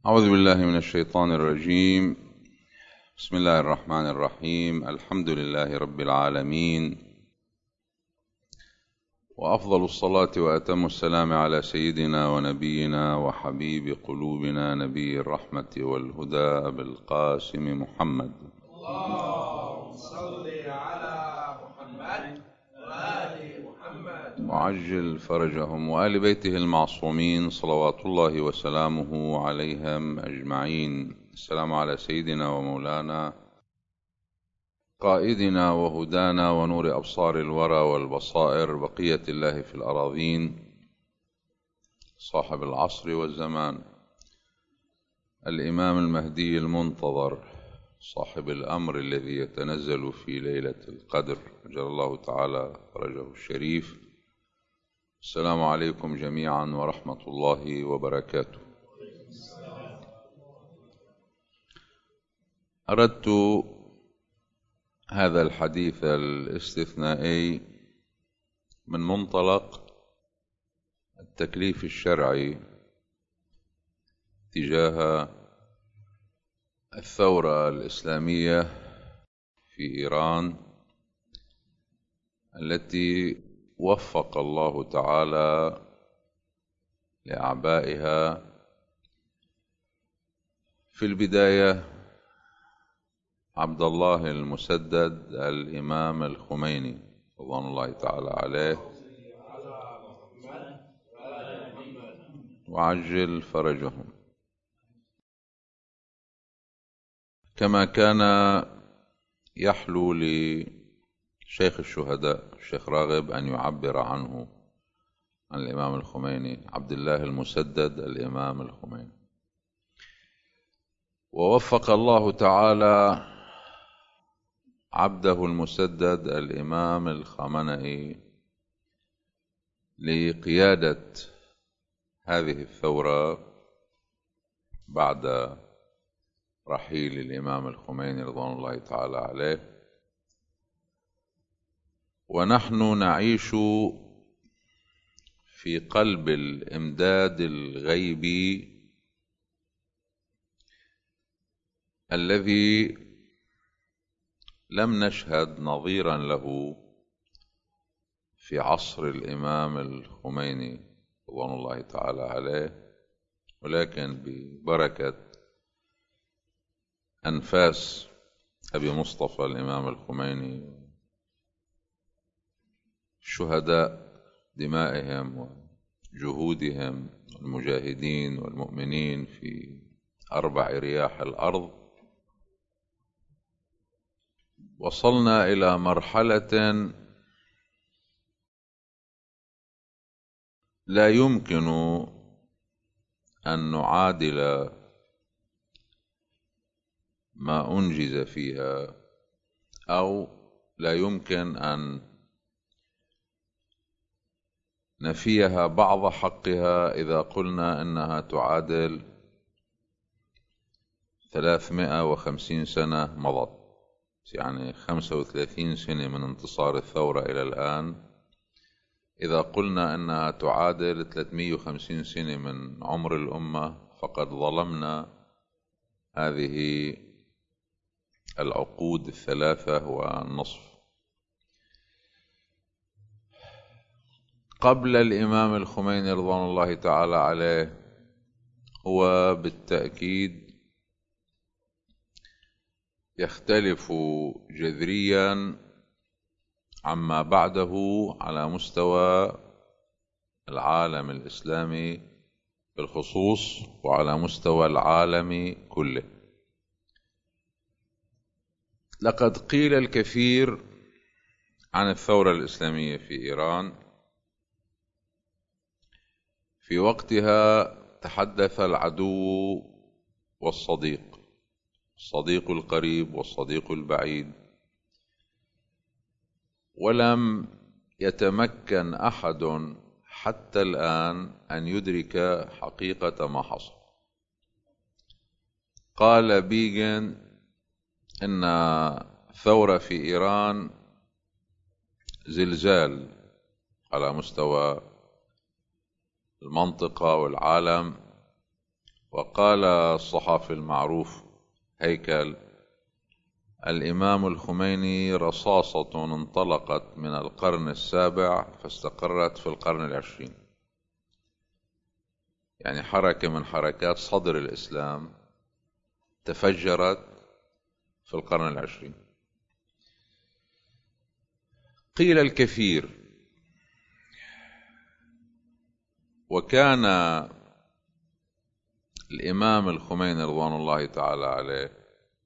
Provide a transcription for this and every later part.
أعوذ بالله من الشيطان الرجيم. بسم الله الرحمن الرحيم. الحمد لله رب العالمين، وأفضل الصلاة وأتم السلام على سيدنا ونبينا وحبيب قلوبنا نبي الرحمة والهدى أبي القاسم محمد. اللهم صل على محمد وآل محمد وعجل فرجهم وآل بيته المعصومين صلوات الله وسلامه عليهم أجمعين. السلام على سيدنا ومولانا قائدنا وهدانا ونور أبصار الورى والبصائر بقية الله في الأراضين، صاحب العصر والزمان، الإمام المهدي المنتظر، صاحب الأمر الذي يتنزل في ليلة القدر، أجل الله تعالى فرجه الشريف. السلام عليكم جميعا ورحمة الله وبركاته. أردت هذا الحديث الاستثنائي من منطلق التكليف الشرعي تجاه الثورة الإسلامية في إيران، التي وفق الله تعالى لأعبائها في البداية عبد الله المسدد الإمام الخميني رضوان الله تعالى عليه، وعجل فرجهم. كما كان يحلو لشيخ الشهداء الشيخ راغب أن يعبر عنه، عن الإمام الخميني عبد الله المسدد الإمام الخميني. ووفق الله تعالى عبده المسدد الإمام الخامنئي لقيادة هذه الثورة بعد رحيل الإمام الخميني رضوان الله تعالى عليه. ونحن نعيش في قلب الإمداد الغيبي الذي لم نشهد نظيرا له في عصر الإمام الخميني رضوان الله تعالى عليه، ولكن ببركة أنفاس أبي مصطفى الإمام الخميني، الشهداء دمائهم وجهودهم، المجاهدين والمؤمنين في أربع رياح الأرض، وصلنا إلى مرحلة لا يمكن أن نعادل ما أنجز فيها، أو لا يمكن أن نفيها بعض حقها إذا قلنا أنها تعادل 350 سنة مضت، يعني 35 سنة من انتصار الثورة إلى الآن. إذا قلنا أنها تعادل 350 سنة من عمر الأمة فقد ظلمنا هذه العقود 3.5. قبل الإمام الخميني رضوان الله تعالى عليه هو بالتأكيد يختلف جذريا عما بعده على مستوى العالم الإسلامي بالخصوص، وعلى مستوى العالم كله. لقد قيل الكثير عن الثورة الإسلامية في إيران. في وقتها تحدث العدو والصديق، الصديق القريب والصديق البعيد، ولم يتمكن أحد حتى الآن أن يدرك حقيقة ما حصل. قال بيغن إن الثورة في إيران زلزال على مستوى المنطقة والعالم، وقال الصحافي المعروف هيكل: الإمام الخميني رصاصة انطلقت من القرن السابع فاستقرت في القرن العشرين. يعني حركة من حركات صدر الإسلام تفجرت في القرن العشرين. قيل الكثير، وكان الإمام الخميني رضوان الله تعالى عليه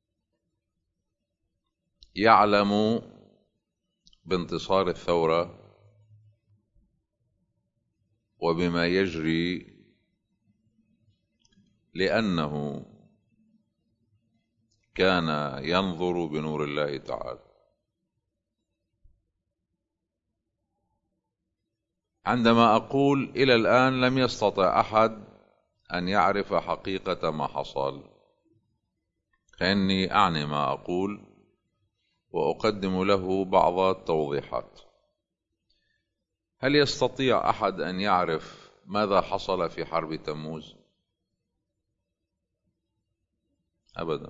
يعلم بانتصار الثورة وبما يجري، لأنه كان ينظر بنور الله تعالى. عندما أقول إلى الآن لم يستطع أحد أن يعرف حقيقة ما حصل، فإني أعني ما أقول وأقدم له بعض التوضيحات. هل يستطيع أحد أن يعرف ماذا حصل في حرب تموز؟ أبدا.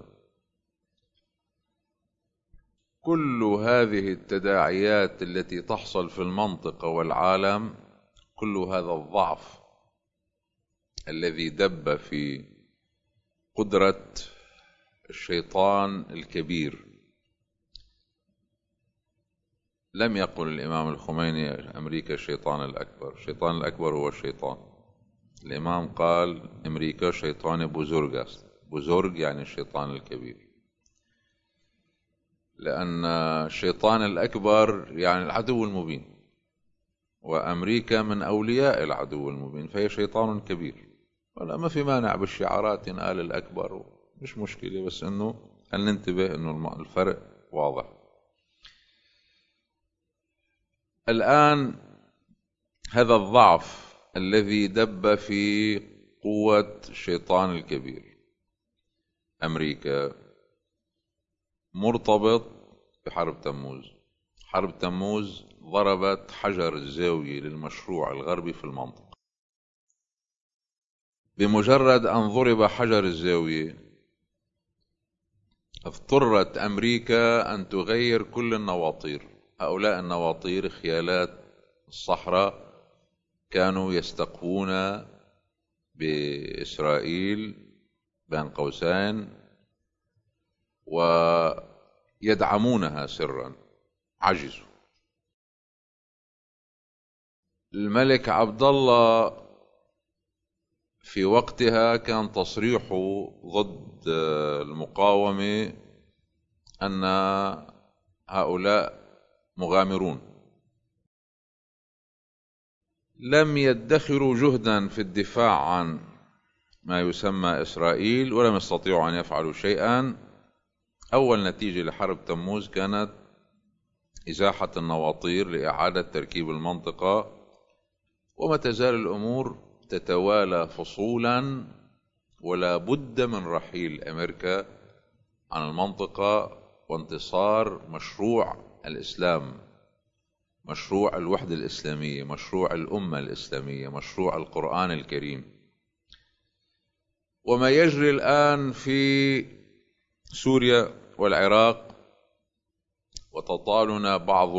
كل هذه التداعيات التي تحصل في المنطقة والعالم، كل هذا الضعف الذي دب في قدرة الشيطان الكبير. لم يقل الإمام الخميني أمريكا الشيطان الأكبر، الشيطان الأكبر هو الشيطان. الإمام قال أمريكا شيطان بزرگ، بزرگ يعني الشيطان الكبير، لأن الشيطان الأكبر يعني العدو المبين، وأمريكا من أولياء العدو المبين، فهي شيطان كبير. ولا ما في مانع بالشعارات ينقال الأكبر، مش مشكلة، بس إنه هل ننتبه إنه الفرق واضح. الآن هذا الضعف الذي دب في قوة الشيطان الكبير أمريكا مرتبط بحرب تموز. حرب تموز ضربت حجر الزاوية للمشروع الغربي في المنطقة. بمجرد أن ضرب حجر الزاوية اضطرت أمريكا أن تغير كل النواطير. هؤلاء النواطير خيالات الصحراء كانوا يستقوون بإسرائيل بين قوسين ويدعمونها سرا، عجزوا. الملك عبد الله في وقتها كان تصريحه ضد المقاومة أن هؤلاء مغامرون. لم يدخروا جهدا في الدفاع عن ما يسمى إسرائيل، ولم يستطيعوا أن يفعلوا شيئا. أول نتيجة لحرب تموز كانت إزاحة النواطير لإعادة تركيب المنطقة، وما تزال الأمور تتوالى فصولا، ولا بد من رحيل أمريكا عن المنطقة وانتصار مشروع الإسلام، مشروع الوحدة الإسلامية، مشروع الأمة الإسلامية، مشروع القرآن الكريم. وما يجري الآن في سوريا والعراق، وتطالنا بعض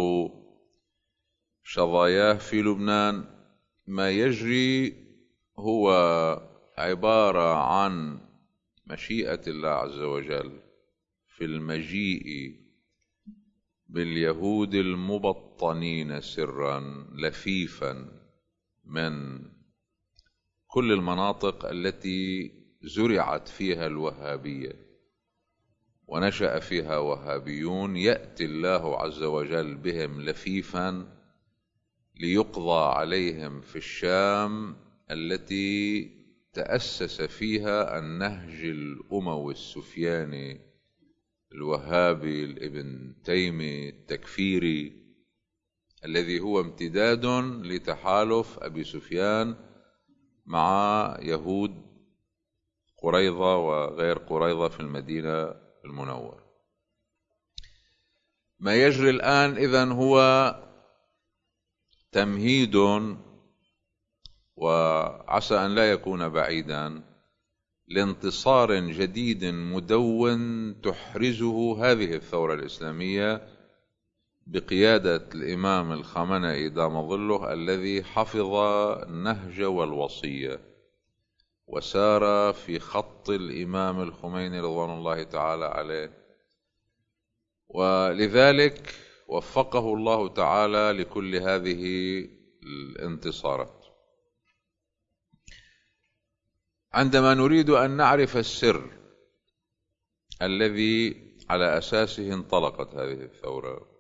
شظاياه في لبنان، ما يجري هو عبارة عن مشيئة الله عز وجل في المجيء باليهود المبطنين سرا لفيفا من كل المناطق التي زرعت فيها الوهابية ونشأ فيها وهابيون. يأتي الله عز وجل بهم لفيفا ليقضى عليهم في الشام التي تأسس فيها النهج الأموي السفياني الوهابي الابن تيمي التكفيري، الذي هو امتداد لتحالف أبي سفيان مع يهود قريظة وغير قريظة في المدينة المنورة. ما يجري الآن إذن هو تمهيد، وعسى أن لا يكون بعيدا، لانتصار جديد مدون تحرزه هذه الثورة الإسلامية بقيادة الإمام الخامنئي دام ظله، الذي حفظ النهج والوصية وسار في خط الإمام الخميني رضوان الله تعالى عليه، ولذلك وفقه الله تعالى لكل هذه الانتصارات. عندما نريد أن نعرف السر الذي على أساسه انطلقت هذه الثورة،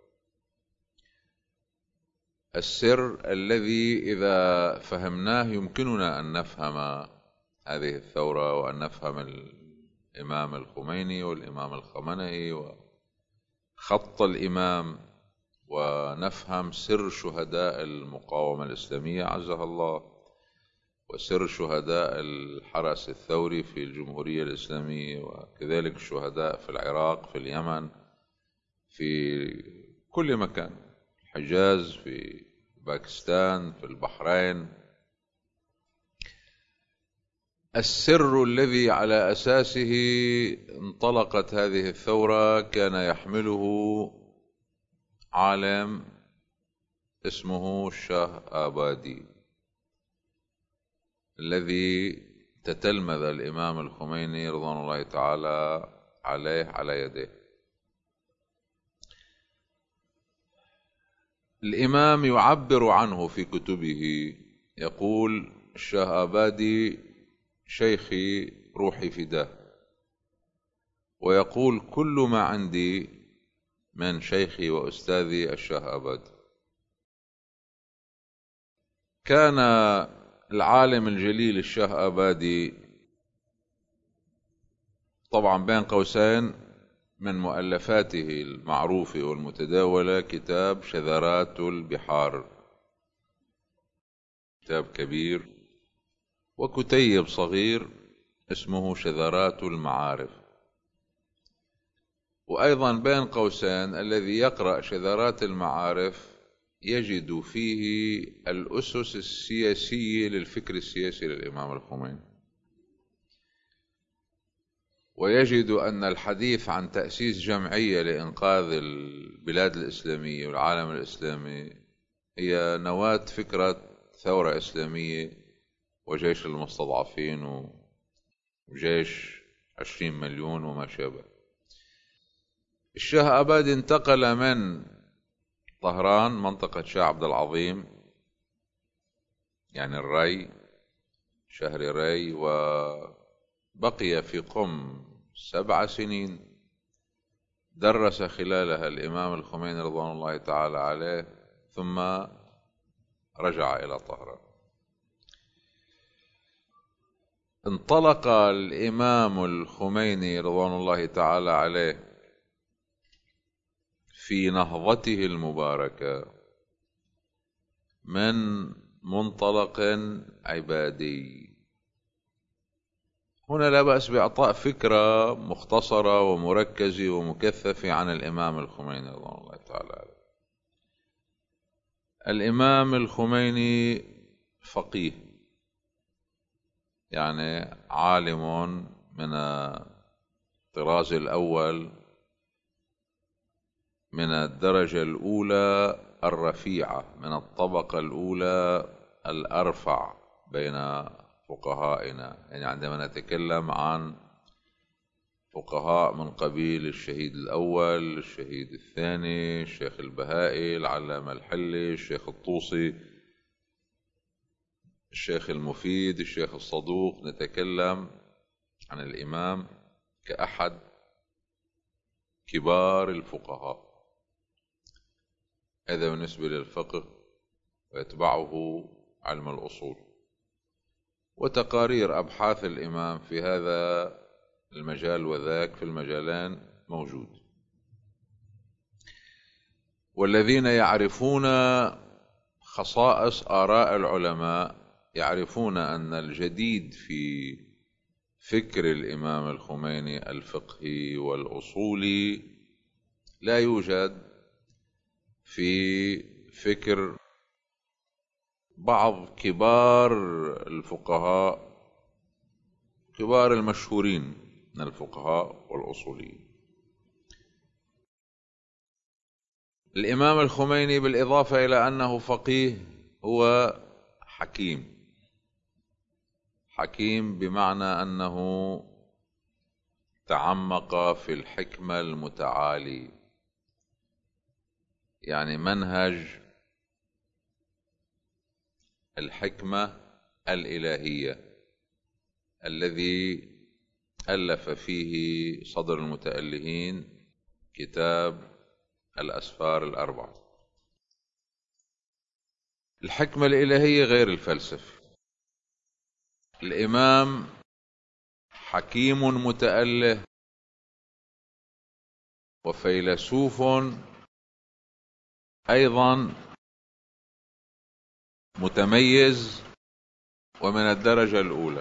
السر الذي إذا فهمناه يمكننا أن نفهم هذه الثورة وأن نفهم الإمام الخميني والإمام الخامنئي وخط الإمام، ونفهم سر شهداء المقاومة الإسلامية عزها الله، وسر شهداء الحرس الثوري في الجمهورية الإسلامية، وكذلك الشهداء في العراق، في اليمن، في كل مكان، الحجاز، في باكستان، في البحرين. السر الذي على أساسه انطلقت هذه الثورة كان يحمله عالم اسمه الشاه آبادي، الذي تتلمذ الإمام الخميني رضوان الله تعالى عليه على يديه. الإمام يعبر عنه في كتبه، يقول الشاه آبادي: شيخي روحي فداه، ويقول: كل ما عندي من شيخي وأستاذي الشاه آبادي. كان العالم الجليل الشاه آبادي طبعا بين قوسين من مؤلفاته المعروفة والمتداولة كتاب شذرات البحار، كتاب كبير، وكتيب صغير اسمه شذرات المعارف. وأيضا بين قوسين الذي يقرأ شذرات المعارف يجد فيه الأسس السياسية للفكر السياسي للإمام الخميني، ويجد أن الحديث عن تأسيس جمعية لإنقاذ البلاد الإسلامية والعالم الإسلامي هي نواة فكرة ثورة إسلامية وجيش المستضعفين وجيش 20 مليون وما شابه. الشاه آبادي انتقل من طهران، منطقة شاه عبد العظيم، يعني الري، شهر ري، وبقي في قم 7 سنين درس خلالها الإمام الخميني رضوان الله تعالى عليه، ثم رجع إلى طهران. انطلق الإمام الخميني رضوان الله تعالى عليه في نهضته المباركة من منطلق عبادي. هنا لا بأس بإعطاء فكرة مختصرة ومركزة ومكثفة عن الإمام الخميني رضوان الله تعالى عليه. الإمام الخميني فقيه، يعني عالم من الطراز الأول، من الدرجة الأولى الرفيعة، من الطبقة الأولى الأرفع بين فقهائنا. يعني عندما نتكلم عن فقهاء من قبيل الشهيد الأول، الشهيد الثاني، الشيخ البهائي، العلامة الحلي، الشيخ الطوسي، الشيخ المفيد، الشيخ الصدوق، نتكلم عن الإمام كأحد كبار الفقهاء. هذا بالنسبة للفقه، ويتبعه علم الأصول، وتقارير أبحاث الإمام في هذا المجال وذاك في المجالين موجود. والذين يعرفون خصائص آراء العلماء يعرفون أن الجديد في فكر الإمام الخميني الفقهي والأصولي لا يوجد في فكر بعض كبار الفقهاء كبار المشهورين من الفقهاء والأصوليين. الإمام الخميني بالإضافة إلى أنه فقيه هو حكيم. حكيم بمعنى أنه تعمق في الحكمة المتعالي، يعني منهج الحكمة الإلهية الذي ألف فيه صدر المتألهين كتاب الأسفار الأربعة. الحكمة الإلهية غير الفلسفة. الإمام حكيم متأله وفيلسوف أيضا متميز ومن الدرجة الأولى.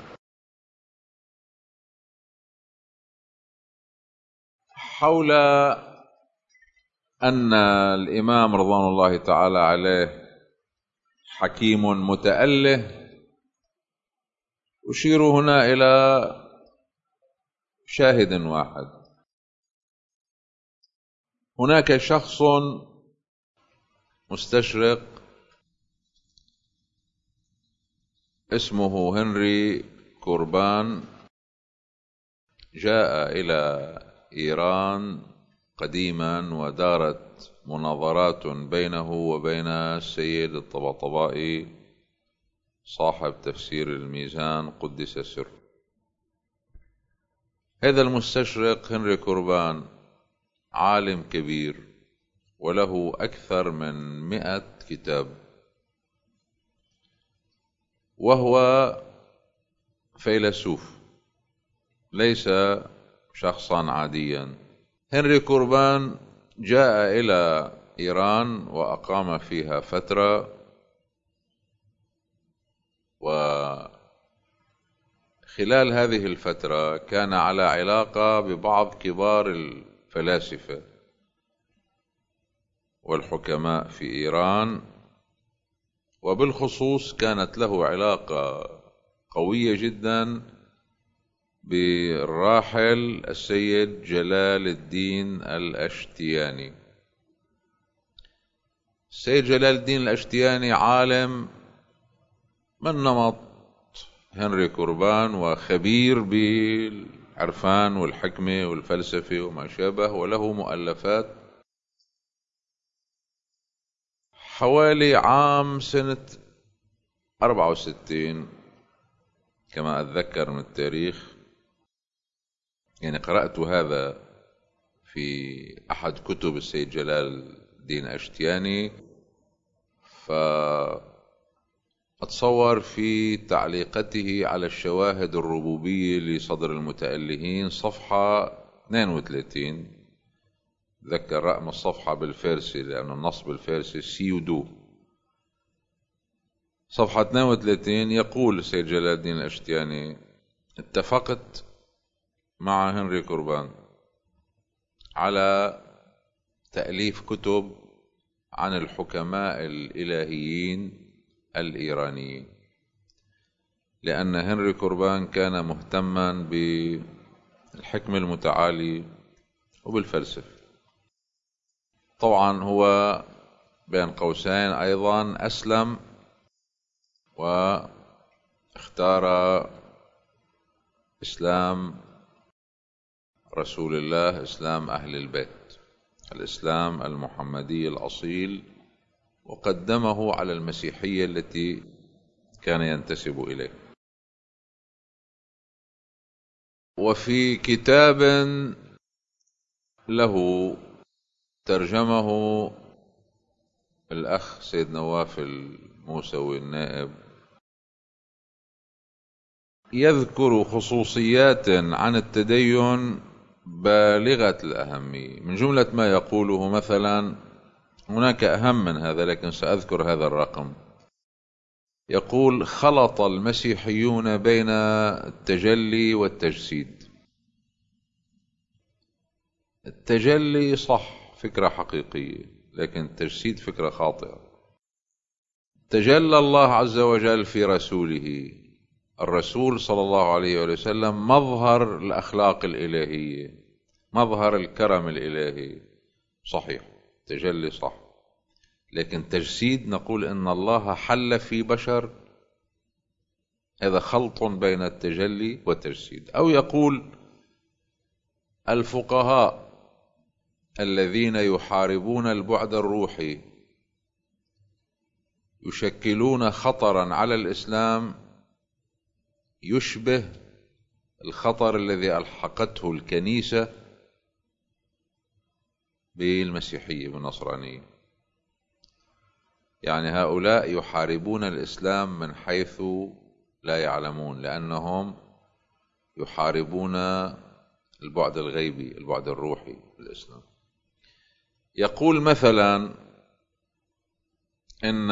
حول أن الإمام رضوان الله تعالى عليه حكيم متأله، أشير هنا إلى شاهد واحد. هناك شخص مستشرق اسمه هنري كوربان، جاء إلى إيران قديما ودارت مناظرات بينه وبين السيد الطباطبائي صاحب تفسير الميزان قدس سره. هذا المستشرق هنري كوربان عالم كبير وله أكثر من 100 كتاب، وهو فيلسوف ليس شخصا عاديا. هنري كوربان جاء إلى إيران وأقام فيها فترة، وخلال هذه الفترة كان على علاقة ببعض كبار الفلاسفة والحكماء في إيران، وبالخصوص كانت له علاقة قوية جدا بالراحل السيد جلال الدين الأشتياني. السيد جلال الدين الأشتياني عالم من نمط هنري كوربان وخبير بالعرفان والحكمة والفلسفة وما شابه، وله مؤلفات. حوالي عام سنة 64 كما أتذكر من التاريخ، يعني قرأت هذا في أحد كتب السيد جلال الدين أشتياني، فأتصور في تعليقته على الشواهد الربوبية لصدر المتألهين صفحة 32، ذكر رقم الصفحة بالفارسي لأن النص بالفارسي سيودو، صفحة 32، يقول السيد جلال الدين الأشتياني: اتفقت مع هنري كوربان على تأليف كتب عن الحكماء الإلهيين الإيرانيين، لأن هنري كوربان كان مهتما بالحكمة المتعالي وبالفلسفة. طبعا هو بين قوسين أيضا أسلم واختار إسلام رسول الله، إسلام أهل البيت، الإسلام المحمدي الأصيل، وقدمه على المسيحية التي كان ينتسب إليه. وفي كتاب له ترجمه الأخ سيد نواف الموسوي النائب، يذكر خصوصيات عن التدين بالغة الأهمية. من جملة ما يقوله مثلا، هناك أهم من هذا لكن سأذكر هذا الرقم، يقول: خلط المسيحيون بين التجلي والتجسيد. التجلي صح، فكرة حقيقية، لكن التجسيد فكرة خاطئة. تجلى الله عز وجل في رسوله الرسول صلى الله عليه وسلم مظهر الأخلاق الإلهية، مظهر الكرم الإلهي، صحيح تجلي صح، لكن تجسيد نقول إن الله حل في بشر، هذا خلط بين التجلي والتجسيد. أو يقول الفقهاء الذين يحاربون البعد الروحي يشكلون خطرا على الإسلام يشبه الخطر الذي ألحقته الكنيسة بالمسيحية والنصرانية. يعني هؤلاء يحاربون الإسلام من حيث لا يعلمون، لأنهم يحاربون البعد الغيبي، البعد الروحي للإسلام. يقول مثلا إن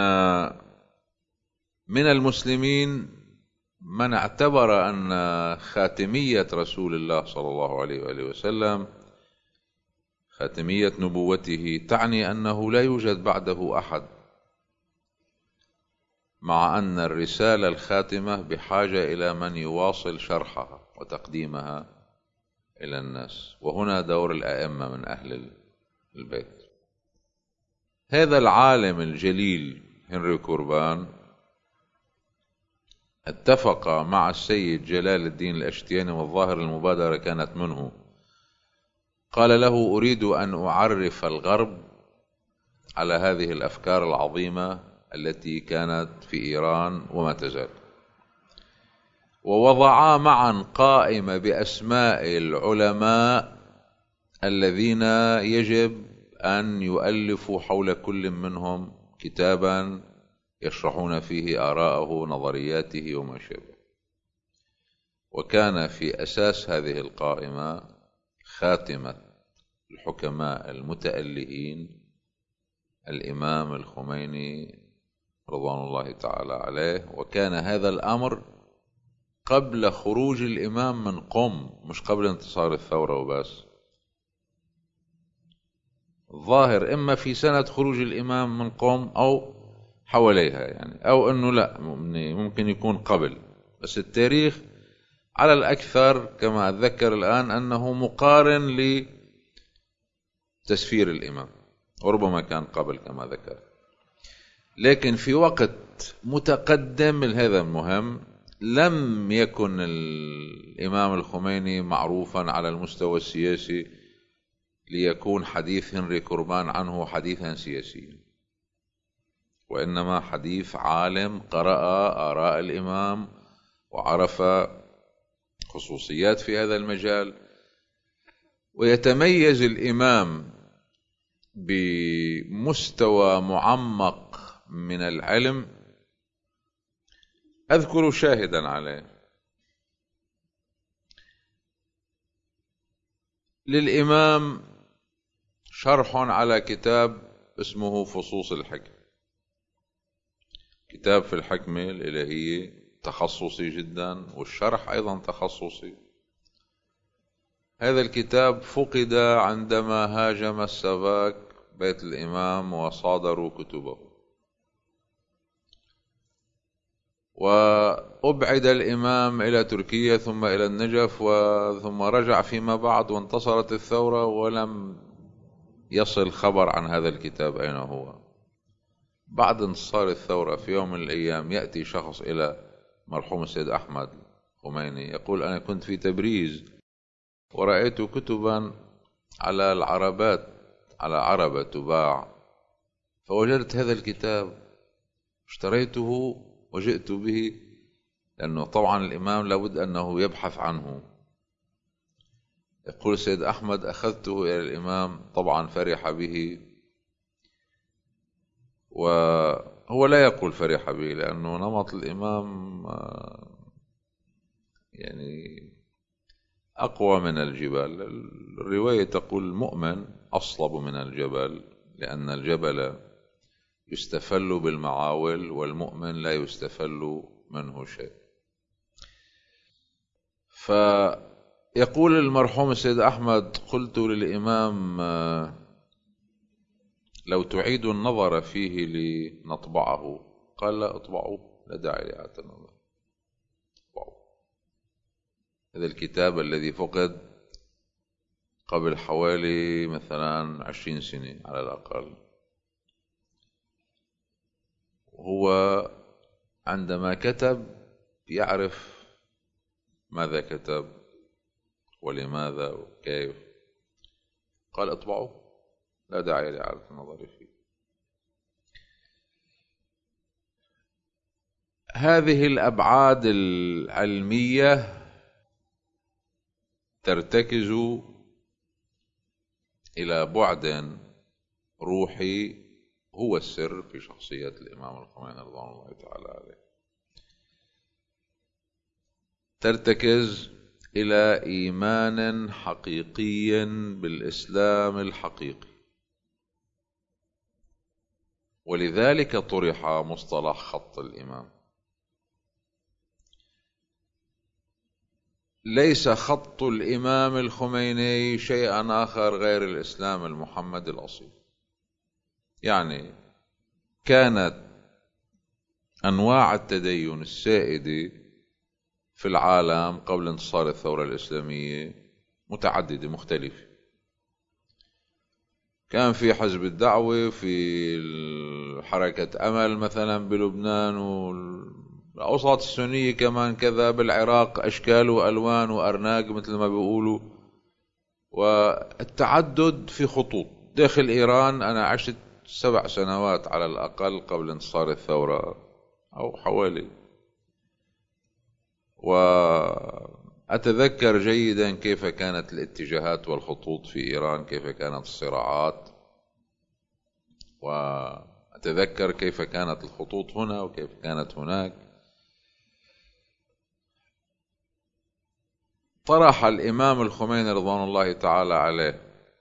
من المسلمين من اعتبر أن خاتمية رسول الله صلى الله عليه وآله وسلم، خاتمية نبوته، تعني أنه لا يوجد بعده أحد، مع أن الرسالة الخاتمة بحاجة إلى من يواصل شرحها وتقديمها إلى الناس، وهنا دور الأئمة من أهل البيت. هذا العالم الجليل هنري كوربان اتفق مع السيد جلال الدين الأشتياني، والظاهر المبادرة كانت منه، قال له: أريد أن أعرف الغرب على هذه الأفكار العظيمة التي كانت في إيران وما تزال. ووضعا معا قائمة بأسماء العلماء الذين يجب أن يؤلفوا حول كل منهم كتابا يشرحون فيه آراءه، نظرياته وما شابه. وكان في أساس هذه القائمة خاتمة الحكماء المتألهين الإمام الخميني رضوان الله تعالى عليه. وكان هذا الأمر قبل خروج الإمام من قم، مش قبل انتصار الثورة وبس. الظاهر إما في سنة خروج الإمام من قم أو حواليها، يعني أو أنه لا، ممكن يكون قبل، بس التاريخ على الأكثر كما أتذكر الآن أنه مقارن لتسفير الإمام، وربما كان قبل كما ذكر. لكن في وقت متقدم هذا المهم لم يكن الإمام الخميني معروفا على المستوى السياسي ليكون حديث هنري كوربان عنه حديثا سياسيا، وإنما حديث عالم قرأ آراء الإمام وعرف خصوصيات في هذا المجال. ويتميز الإمام بمستوى معمق من العلم. أذكر شاهدا عليه، للإمام شرح على كتاب اسمه فصوص الحكم، كتاب في الحكمة الإلهية تخصصي جدا، والشرح أيضا تخصصي. هذا الكتاب فقد عندما هاجم السباك بيت الإمام وصادروا كتبه، وأبعد الإمام إلى تركيا ثم إلى النجف ثم رجع فيما بعد، وانتصرت الثورة ولم يصل خبر عن هذا الكتاب أين هو. بعد انتصار الثورة في يوم من الأيام يأتي شخص إلى مرحوم السيد أحمد خميني يقول: أنا كنت في تبريز ورأيت كتبا على العربات، على عربة تباع، فوجدت هذا الكتاب، اشتريته وجئت به، لأنه طبعا الإمام لابد أنه يبحث عنه. يقول السيد أحمد: أخذته إلى الإمام، طبعا فرح به، وهو لا يقول فرح به لأنه نمط الإمام يعني أقوى من الجبال. الرواية تقول: المؤمن أصلب من الجبل، لأن الجبل يستفل بالمعاول والمؤمن لا يستفل منه شيء. فيقول المرحوم السيد أحمد: قلت للإمام: لو تعيد النظر فيه لنطبعه. قال: لا، اطبعوه، لا داعي لإعادة النظر. هذا الكتاب الذي فقد قبل حوالي مثلا 20 سنة على الأقل. هو عندما كتب يعرف ماذا كتب ولماذا وكيف، قال اطبعوا، لا داعي لإعادة النظر فيه. هذه الأبعاد العلمية ترتكز إلى بعد روحي هو السر في شخصية الإمام الخميني رضوان الله تعالى عليه. ترتكز إلى إيمان حقيقي بالإسلام الحقيقي، ولذلك طرح مصطلح خط الإمام. ليس خط الإمام الخميني شيئا آخر غير الإسلام المحمدي الأصيل. يعني كانت أنواع التدين السائدة في العالم قبل انتصار الثورة الإسلامية متعددة مختلفة. كان في حزب الدعوة، في حركة أمل مثلا بلبنان، والأوساط السنية كمان كذا، بالعراق أشكال وألوان وأرناق مثل ما بيقولوا، والتعدد في خطوط. داخل إيران أنا عشت 7 سنوات على الأقل قبل انتصار الثورة أو حوالي، وأتذكر جيدا كيف كانت الاتجاهات والخطوط في إيران، كيف كانت الصراعات، وأتذكر كيف كانت الخطوط هنا وكيف كانت هناك. طرح الإمام الخميني رضوان الله تعالى عليه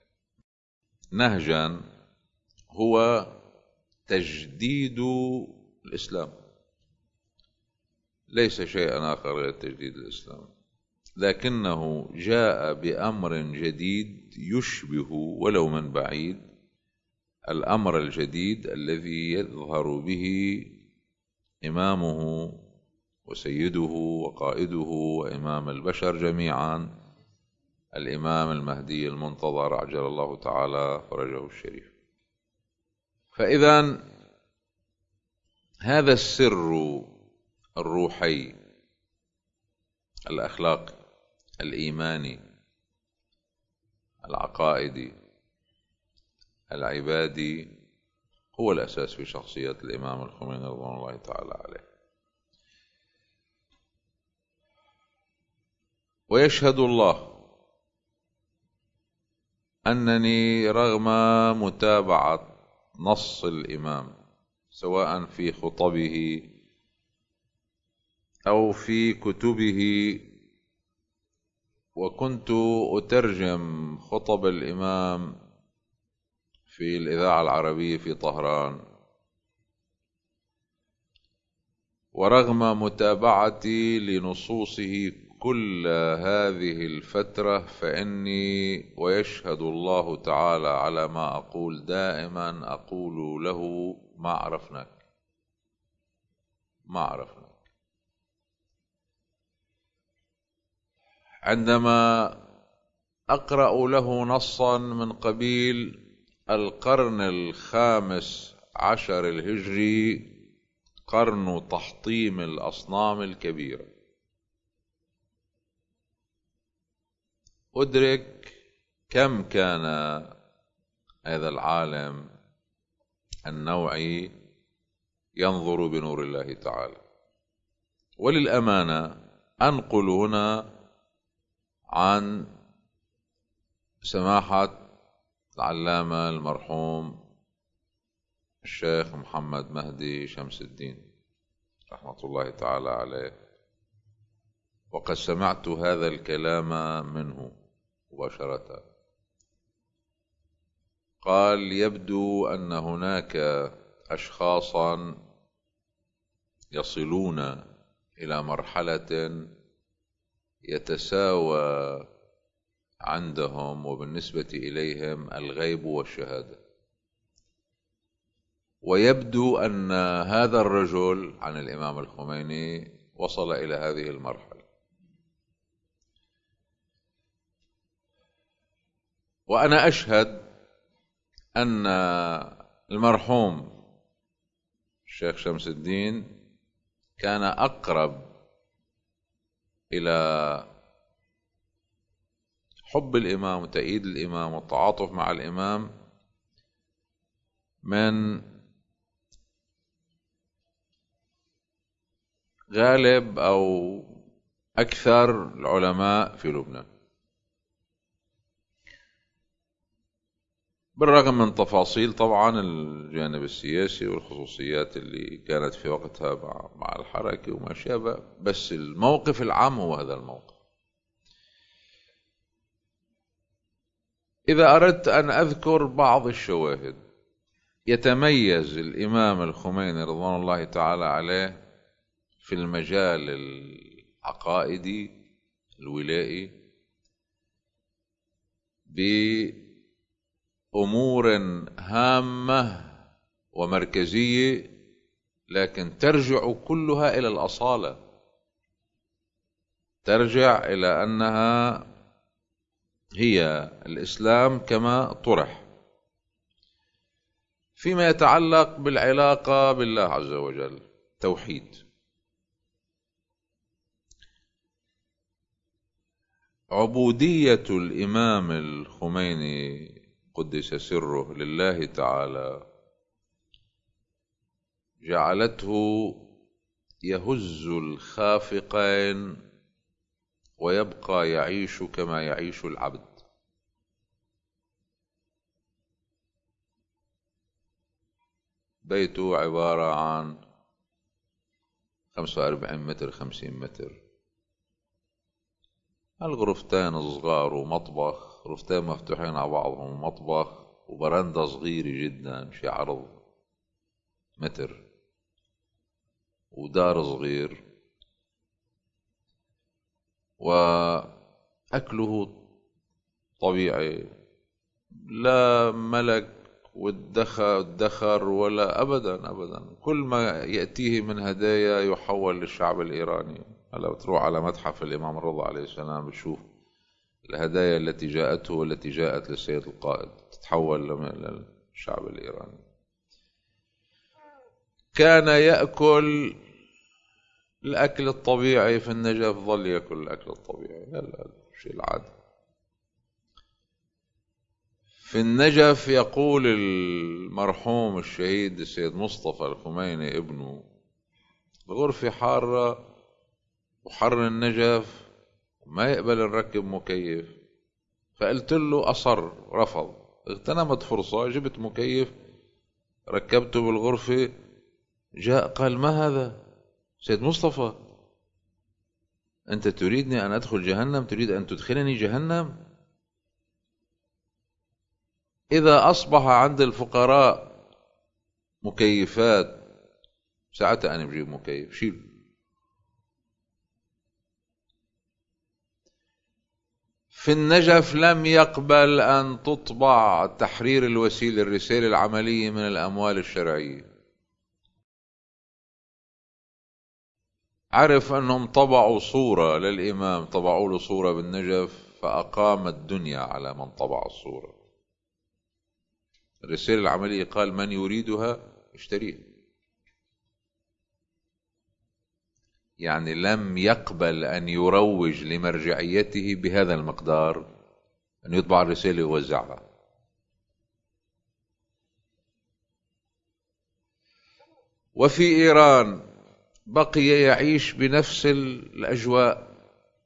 نهجا هو تجديد الإسلام، ليس شيئا آخر غير تجديد الإسلام، لكنه جاء بأمر جديد يشبه ولو من بعيد الأمر الجديد الذي يظهر به إمامه وسيده وقائده وإمام البشر جميعا، الإمام المهدي المنتظر عجل الله تعالى فرجه الشريف. فإذا هذا السر الروحي الأخلاقي الإيماني العقائدي العبادي هو الأساس في شخصية الإمام الخميني رضوان الله تعالى عليه. ويشهد الله أنني رغم متابعة نص الإمام سواء في خطبه أو في كتبه، وكنت أترجم خطب الإمام في الإذاعة العربية في طهران، ورغم متابعتي لنصوصه كل هذه الفترة، فإني ويشهد الله تعالى على ما أقول دائما أقول له ما عرفناك، ما عرفناك. عندما أقرأ له نصا من قبيل القرن 15 الهجري، قرن تحطيم الأصنام الكبيرة، أدرك كم كان هذا العالم النوعي ينظر بنور الله تعالى. وللأمانة أنقل هنا عن سماحة العلامة المرحوم الشيخ محمد مهدي شمس الدين رحمة الله تعالى عليه، وقد سمعت هذا الكلام منه مباشرة. قال: يبدو أن هناك أشخاصا يصلون إلى مرحلة يتساوى عندهم وبالنسبة إليهم الغيب والشهادة، ويبدو أن هذا الرجل عن الإمام الخميني وصل إلى هذه المرحلة. وأنا أشهد أن المرحوم الشيخ شمس الدين كان أقرب إلى حب الإمام وتأييد الإمام والتعاطف مع الإمام من غالب أو أكثر العلماء في لبنان، بالرغم من تفاصيل طبعا الجانب السياسي والخصوصيات اللي كانت في وقتها مع الحركة وما شابه، بس الموقف العام هو هذا الموقف. إذا أردت أن أذكر بعض الشواهد يتميز الإمام الخميني رضوان الله تعالى عليه في المجال العقائدي الولائي بأمور هامة ومركزية، لكن ترجع كلها إلى الأصالة، ترجع إلى أنها هي الإسلام كما طرح فيما يتعلق بالعلاقة بالله عز وجل، توحيد. عبودية الإمام الخميني قدس سره لله تعالى جعلته يهز الخافقين ويبقى يعيش كما يعيش العبد. بيته عبارة عن 45 متر 50 متر، الغرفتين صغار ومطبخ، غرفتين مفتوحين على بعضهم ومطبخ وبرندة صغيرة جدا شي عرض متر ودار صغير، وأكله طبيعي، لا ملك والدخر ولا أبدا أبدا. كل ما يأتيه من هدايا يحول للشعب الإيراني. هلا بتروح على متحف الإمام الرضا عليه السلام بتشوف الهدايا التي جاءته والتي جاءت للسيد القائد تتحول للشعب الإيراني. كان يأكل الأكل الطبيعي في النجف، ظل يأكل الأكل الطبيعي، لا شيء العادي. في النجف يقول المرحوم الشهيد السيد مصطفى الخميني ابنه الغرفة حارة وحر النجف وما يقبل نركب مكيف، فقلت له أصر رفض. اغتنمت فرصة، جبت مكيف ركبته بالغرفة، جاء قال ما هذا سيد مصطفى، أنت تريدني أن أدخل جهنم؟ تريد أن تدخلني جهنم؟ إذا أصبح عند الفقراء مكيفات ساعتها أنا بجيب مكيف شيل. في النجف لم يقبل أن تطبع تحرير الوسيلة الرسالة العملية من الأموال الشرعية. عرف أنهم طبعوا صورة للإمام، طبعوا له صورة بالنجف، فأقام الدنيا على من طبع الصورة. الرسالة العملية قال من يريدها اشتريها، يعني لم يقبل أن يروج لمرجعيته بهذا المقدار، أن يطبع الرسالة ويوزعها. وفي إيران بقي يعيش بنفس الأجواء،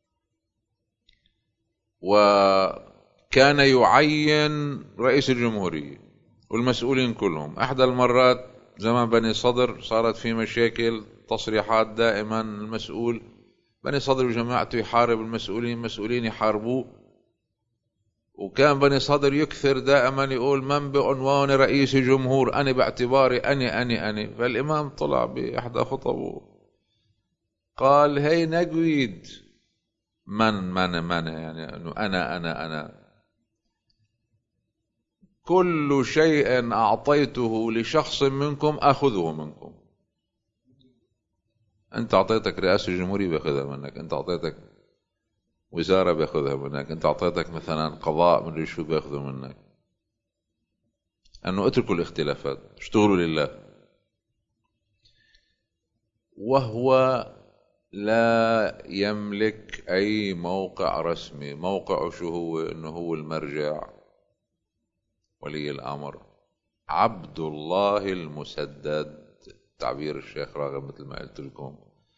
وكان يعين رئيس الجمهورية والمسؤولين كلهم. أحد المرات زمان بني صدر صارت في مشاكل، تصريحات دائما المسؤول بني صدر وجماعته يحارب المسؤولين، المسؤولين يحاربوه، وكان بني صدر يكثر دائما يقول من بعنوان رئيس جمهور، أنا باعتباري أنا. فالإمام طلع بإحدى خطبه قال هي نقويد من يعني أنا كل شيء أعطيته لشخص منكم أخذه منكم. أنت أعطيتك رئاسة الجمهورية بأخذها منك، أنت أعطيتك وزارة بياخذها منك، انت اعطيتك مثلا قضاء مدري شو بياخذوا منك. انه اتركوا الاختلافات، اشتغلوا لله. وهو لا يملك اي موقع رسمي. موقعه شو هو؟ انه هو المرجع، ولي الامر، عبد الله المسدد، تعبير الشيخ راغب مثل ما قلت لكم.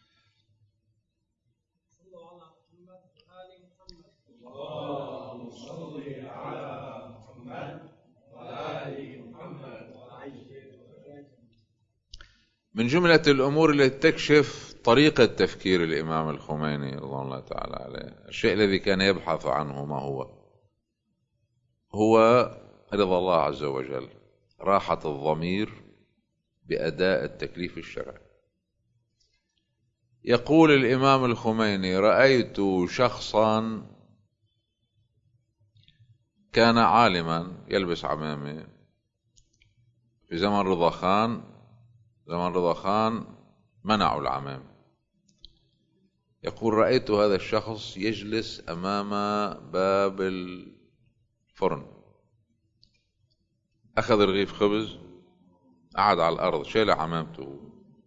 اللهم صل على محمد وآل محمد. من جملة الأمور التي تكشف طريقة تفكير الإمام الخميني رضوان الله تعالى عليه، الشيء الذي كان يبحث عنه ما هو رضا الله عز وجل، راحة الضمير بأداء التكليف الشرعي. يقول الإمام الخميني: رأيت شخصا كان عالما يلبس عمامة في زمن رضا خان. زمن رضا خان منعوا العمام. يقول: رأيت هذا الشخص يجلس أمام باب الفرن، أخذ رغيف خبز، قعد على الأرض، شيل عمامته،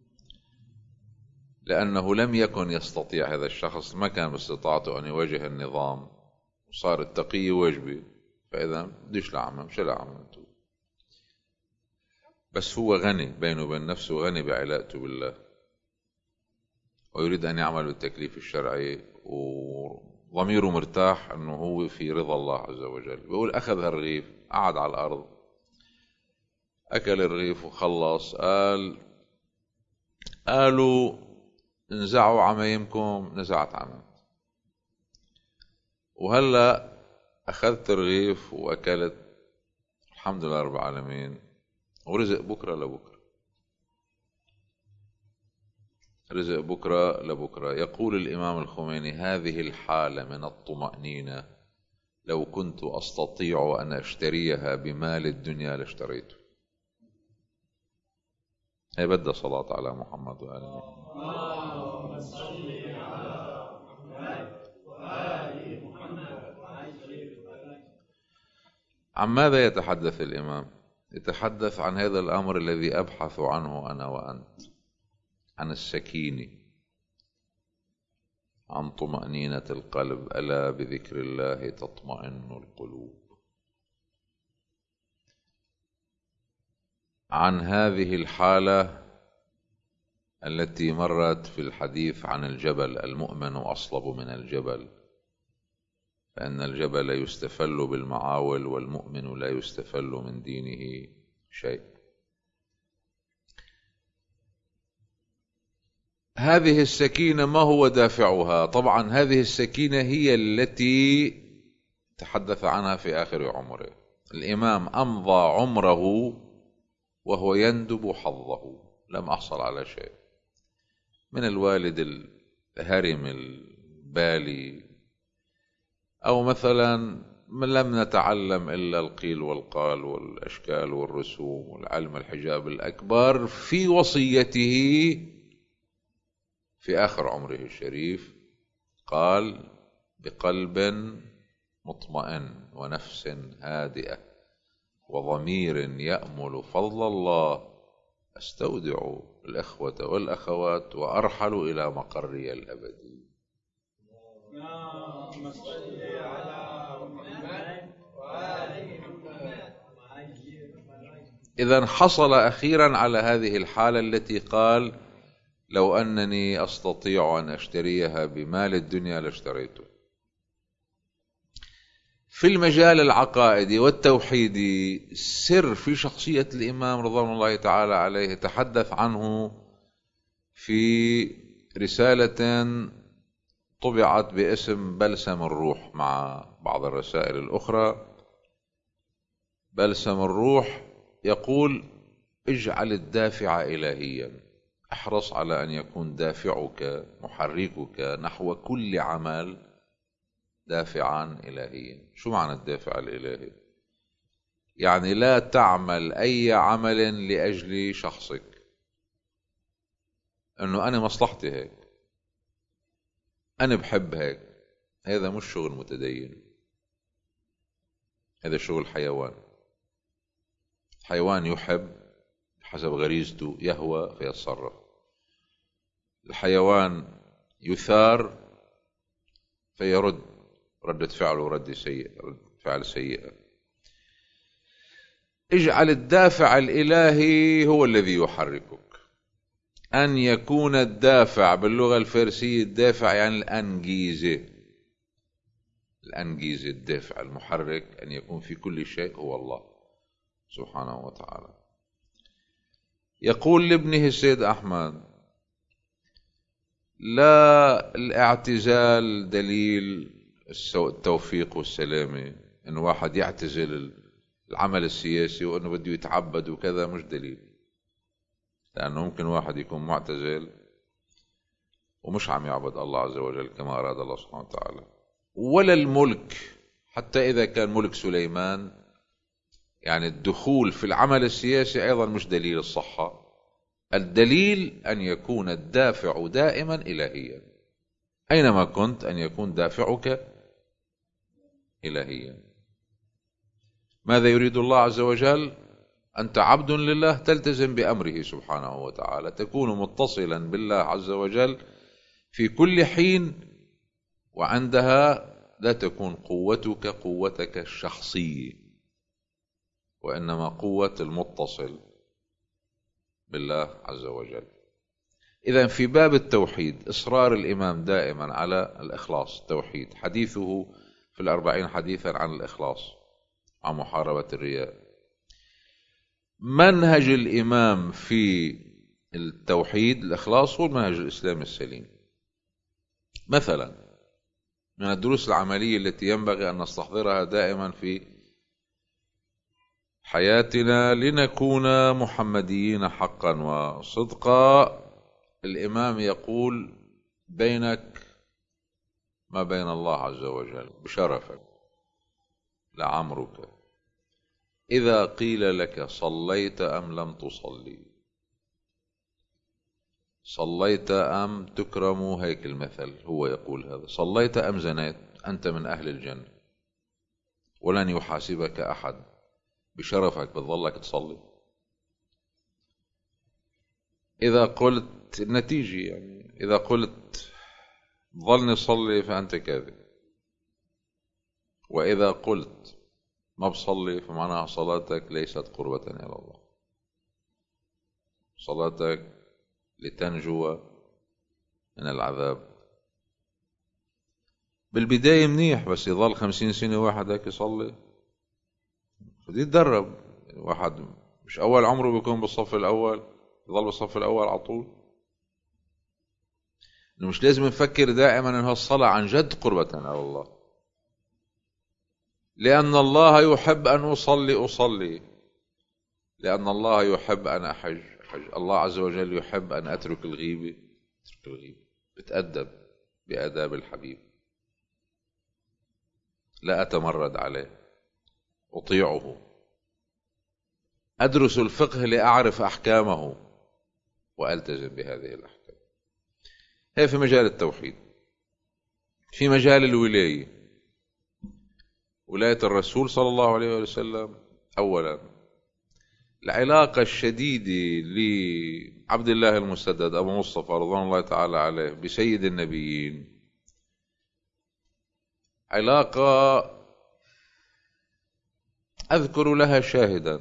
لأنه لم يكن يستطيع هذا الشخص، ما كان باستطاعته أن يواجه النظام، وصار التقي واجبي، فإذا بديش لعمام، شيل عمامته. بس هو غني بينه وبين نفسه، غني بعلاقته بالله، ويريد أن يعمل بالتكليف الشرعي، وضميره مرتاح أنه هو في رضا الله عز وجل. بيقول: أخذ هالرغيف، قعد على الأرض، أكل الرغيف وخلص. قالوا: انزعوا عمايمكم. نزعت عمامت، وهلأ أخذت رغيف وأكلت، الحمد لله رب العالمين، ورزق بكرة لبكرة، رزق بكرة لبكرة. يقول الإمام الخميني: هذه الحالة من الطمأنينة لو كنت أستطيع أن أشتريها بمال الدنيا لاشتريته. هي بدها صلاة على محمد وآله. اللهم صل على محمد وآل محمد. عن ماذا يتحدث الإمام؟ يتحدث عن هذا الأمر الذي أبحث عنه أنا وأنت، عن السكينة، عن طمأنينة القلب. ألا بذكر الله تطمئن القلوب. عن هذه الحالة التي مرت في الحديث عن الجبل: المؤمن أصلب من الجبل، فإن الجبل يستفل بالمعاول، والمؤمن لا يستفل من دينه شيء. هذه السكينة ما هو دافعها؟ طبعا هذه السكينة هي التي تحدث عنها في آخر عمره. الإمام أمضى عمره وهو يندب حظه، لم أحصل على شيء، من الوالد الهرم البالي، أو مثلا لم نتعلم إلا القيل والقال والأشكال والرسوم والعلم الحجاب الأكبر. في وصيته في آخر عمره الشريف قال: بقلب مطمئن ونفس هادئة وضمير يأمل فضل الله أستودع الإخوة والأخوات وأرحل إلى مقري الأبدي. اللهم صل على محمد وآل محمد. إذن حصل أخيرا على هذه الحالة التي قال: لو أنني أستطيع أن أشتريها بمال الدنيا لاشتريته. في المجال العقائدي والتوحيدي سر في شخصية الإمام رضوان الله تعالى عليه تحدث عنه في رسالة طبعت باسم بلسم الروح مع بعض الرسائل الأخرى. بلسم الروح يقول: اجعل الدافع إلهيا، احرص على أن يكون دافعك محركك نحو كل عمل دافعا إلهيا. شو معنى الدافع الإلهي؟ يعني لا تعمل أي عمل لأجل شخصك، أنه أنا مصلحتي هيك، أنا بحب هيك، هذا مش شغل متدين، هذا شغل حيوان. الحيوان يحب حسب غريزته، يهوى فيتصرف. الحيوان يثار فيرد ردة فعله رد فعل سيئة. اجعل الدافع الإلهي هو الذي يحركك. أن يكون الدافع باللغة الفارسية، الدافع يعني الأنجيزة. الأنجيزة الدافع المحرك أن يكون في كل شيء هو الله سبحانه وتعالى. يقول لابنه السيد أحمد: لا الاعتزال دليل التوفيق والسلامة. إنه واحد يعتزل العمل السياسي وإنه بده يتعبد وكذا مش دليل، لأنه ممكن واحد يكون معتزل ومش عم يعبد الله عز وجل كما أراد الله سبحانه وتعالى. ولا الملك، حتى إذا كان ملك سليمان، يعني الدخول في العمل السياسي أيضا مش دليل الصحة. الدليل أن يكون الدافع دائما إلهيا. أينما كنت أن يكون دافعك إلهيا. ماذا يريد الله عز وجل؟ أنت عبد لله، تلتزم بأمره سبحانه وتعالى، تكون متصلا بالله عز وجل في كل حين، وعندها لا تكون قوتك قوتك الشخصية، وإنما قوة المتصل بالله عز وجل. إذن في باب التوحيد إصرار الإمام دائما على الإخلاص، التوحيد. حديثه في 40 حديثا عن الإخلاص، عن محاربة الرياء. منهج الإمام في التوحيد الإخلاص هو المنهج الإسلامي السليم. مثلا من الدروس العملية التي ينبغي أن نستحضرها دائما في حياتنا لنكون محمديين حقا وصدقا، الإمام يقول: بينك ما بين الله عز وجل بشرفك لعمرك، إذا قيل لك صليت أم لم تصلي، صليت أم تكرم، هيك المثل هو يقول هذا، صليت أم زنيت، أنت من أهل الجنة ولن يحاسبك أحد، بشرفك بتظلك تصلي. إذا قلت النتيجة، يعني إذا قلت ظلني صلي فأنت كاذب، وإذا قلت ما بصلي فمعناها صلاتك ليست قربة إلى الله، صلاتك لتنجو من العذاب. بالبداية منيح، بس يظل 50 سنة واحد هيك يصلي، بدي يتدرب. واحد مش أول عمره بيكون بالصف الأول، يظل بالصف الأول على طول. إنه مش لازم نفكر دائما أن الصلاة عن جد قربة على الله، لأن الله يحب أن أصلي، لأن الله يحب أن أحج. الله عز وجل يحب أن أترك الغيبة، بتأدب بآداب الحبيب، لا أتمرد عليه، أطيعه، أدرس الفقه لأعرف أحكامه وألتزم بهذه الأحكام. هي في مجال التوحيد. في مجال الولاية، ولاية الرسول صلى الله عليه وسلم، أولا العلاقة الشديدة لعبد الله المسدد أبو مصطفى رضوان الله تعالى عليه بسيد النبيين، علاقة أذكر لها شاهدا.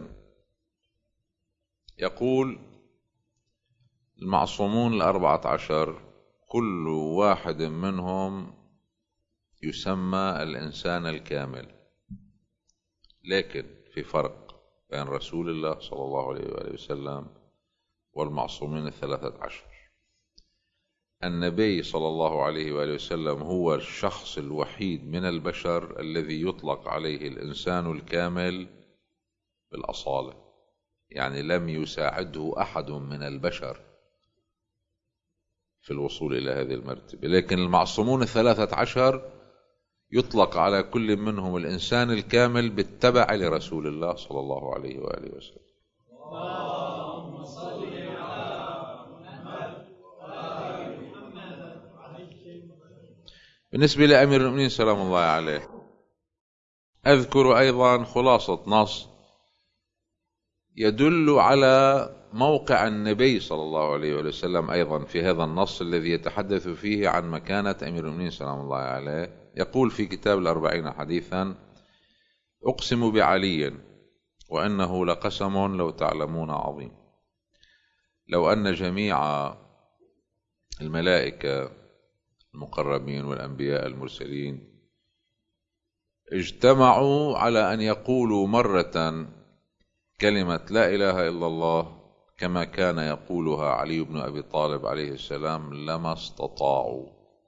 يقول المعصومون 14 كل واحد منهم يسمى الإنسان الكامل، لكن في فرق بين رسول الله صلى الله عليه وآله وسلم والمعصومين 13. النبي صلى الله عليه وآله وسلم هو الشخص الوحيد من البشر الذي يطلق عليه الإنسان الكامل بالأصالة، يعني لم يساعده أحد من البشر في الوصول إلى هذه المرتبة. لكن المعصومون 13 يطلق على كل منهم الإنسان الكامل بالتبع لرسول الله صلى الله عليه وآله وسلم. اللهم صل على محمد وآل محمد. بالنسبة لأمير المؤمنين سلام الله عليه، أذكر أيضا خلاصة نص يدل على موقع النبي صلى الله عليه وسلم أيضا في هذا النص الذي يتحدث فيه عن مكانة أمير المؤمنين سلام الله عليه. يقول في كتاب الأربعين حديثا: أقسم بعلي وأنه لقسم لو تعلمون عظيم، لو أن جميع الملائكة المقربين والأنبياء المرسلين اجتمعوا على أن يقولوا مرة كلمة لا إله إلا الله كما كان يقولها علي بن أبي طالب عليه السلام لما استطاعوا.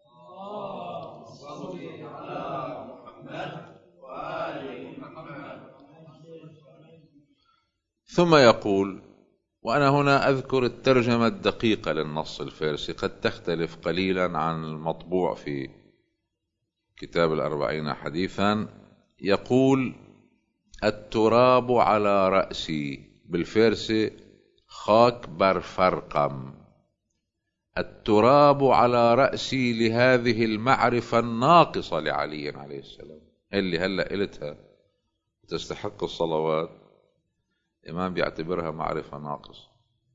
ثم يقول، وأنا هنا أذكر الترجمة الدقيقة للنص الفارسي، قد تختلف قليلا عن المطبوع في كتاب الأربعين حديثا. يقول: التراب على رأسي، بالفارسي خاك بر فرقم، التراب على رأسي لهذه المعرفة الناقصة لعلي عليه السلام، اللي هلأ قلتها تستحق الصلوات، الإمام بيعتبرها معرفة ناقصة.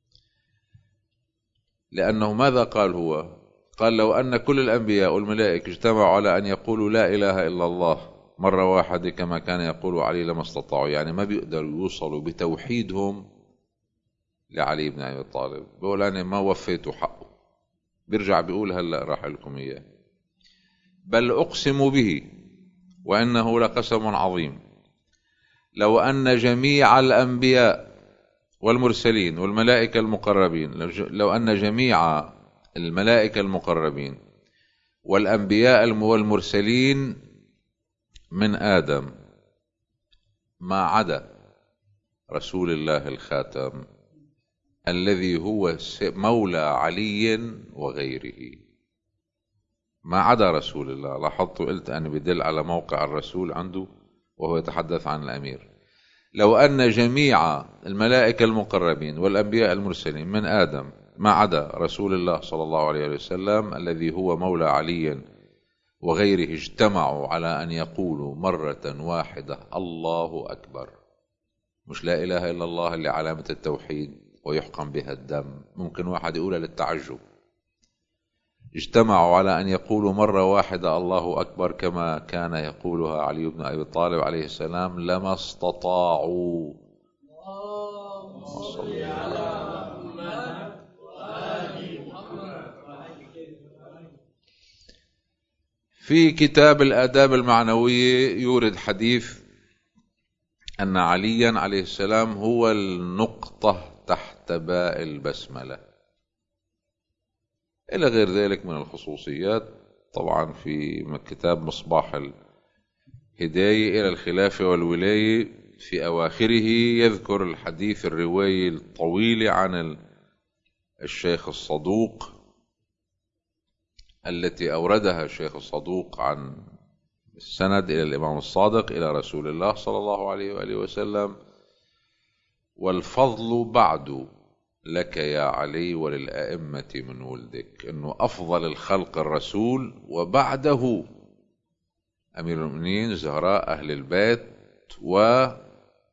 لأنه ماذا قال هو؟ قال: لو أن كل الأنبياء والملائكة اجتمعوا على أن يقولوا لا إله إلا الله مرة واحدة كما كان يقول علي لما استطاعوا. يعني ما بيقدروا يوصلوا بتوحيدهم لعلي بن أبي طالب. بيقول أنا ما وفيته حقه، بيرجع بيقول هلأ راح لكم إياه. بل أقسم به وإنه لقسم عظيم، لو أن جميع الأنبياء والمرسلين والملائكة المقربين، لو أن جميع الملائكة المقربين والأنبياء والمرسلين من آدم ما عدا رسول الله الخاتم الذي هو مولى علي وغيره، ما عدا رسول الله. لاحظت قلت أن بدل على موقع الرسول عنده وهو يتحدث عن الأمير. لو أن جميع الملائكة المقربين والأنبياء المرسلين من آدم ما عدا رسول الله صلى الله عليه وسلم الذي هو مولى علي وغيره اجتمعوا على أن يقولوا مرة واحدة الله أكبر، مش لا إله إلا الله اللي علامة التوحيد ويحقن بها الدم، ممكن واحد يقولها للتعجب. اجتمعوا على أن يقولوا مرة واحدة الله أكبر كما كان يقولها علي بن أبي طالب عليه السلام لما استطاعوا. في كتاب الآداب المعنوية يورد حديث أن عليا عليه السلام هو النقطة تحت باء البسملة، إلى غير ذلك من الخصوصيات. طبعا في كتاب مصباح الهداية إلى الخلافة والولاية في أواخره يذكر الحديث الرواية الطويلة عن الشيخ الصدوق التي أوردها الشيخ الصدوق عن السند إلى الإمام الصادق إلى رسول الله صلى الله عليه وآله وسلم: والفضل بعد لك يا علي وللأئمة من ولدك، إنه أفضل الخلق الرسول وبعده أمير المؤمنين زهراء أهل البيت وسائر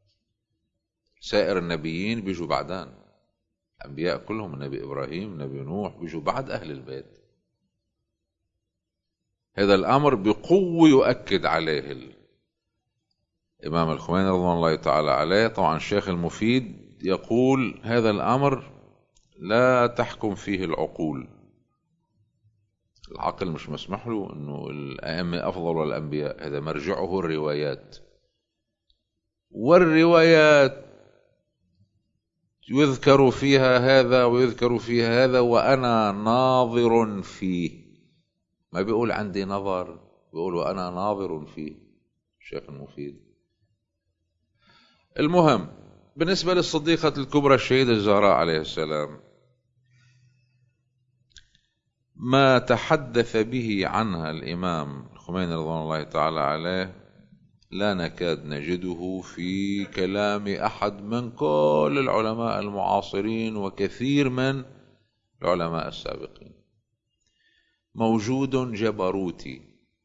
النبيين بيجوا بعدان. الأنبياء كلهم، النبي إبراهيم النبي نوح بيجوا بعد أهل البيت. هذا الأمر بقوة يؤكد عليه الإمام الخميني رضوان الله تعالى عليه. طبعا الشيخ المفيد يقول هذا الأمر لا تحكم فيه العقول، العقل مش مسمح له أنه الأئمة أفضل والأنبياء، هذا مرجعه الروايات، والروايات يذكر فيها هذا ويذكر فيها هذا وأنا ناظر فيه. ما بيقول عندي نظر، بيقول وأنا ناظر فيه الشيخ المفيد. المهم بالنسبة للصديقة الكبرى الشهيدة الزهراء عليه السلام، ما تحدث به عنها الإمام الخميني رضوان الله تعالى عليه لا نكاد نجده في كلام أحد من كل العلماء المعاصرين وكثير من العلماء السابقين. موجود جبروتي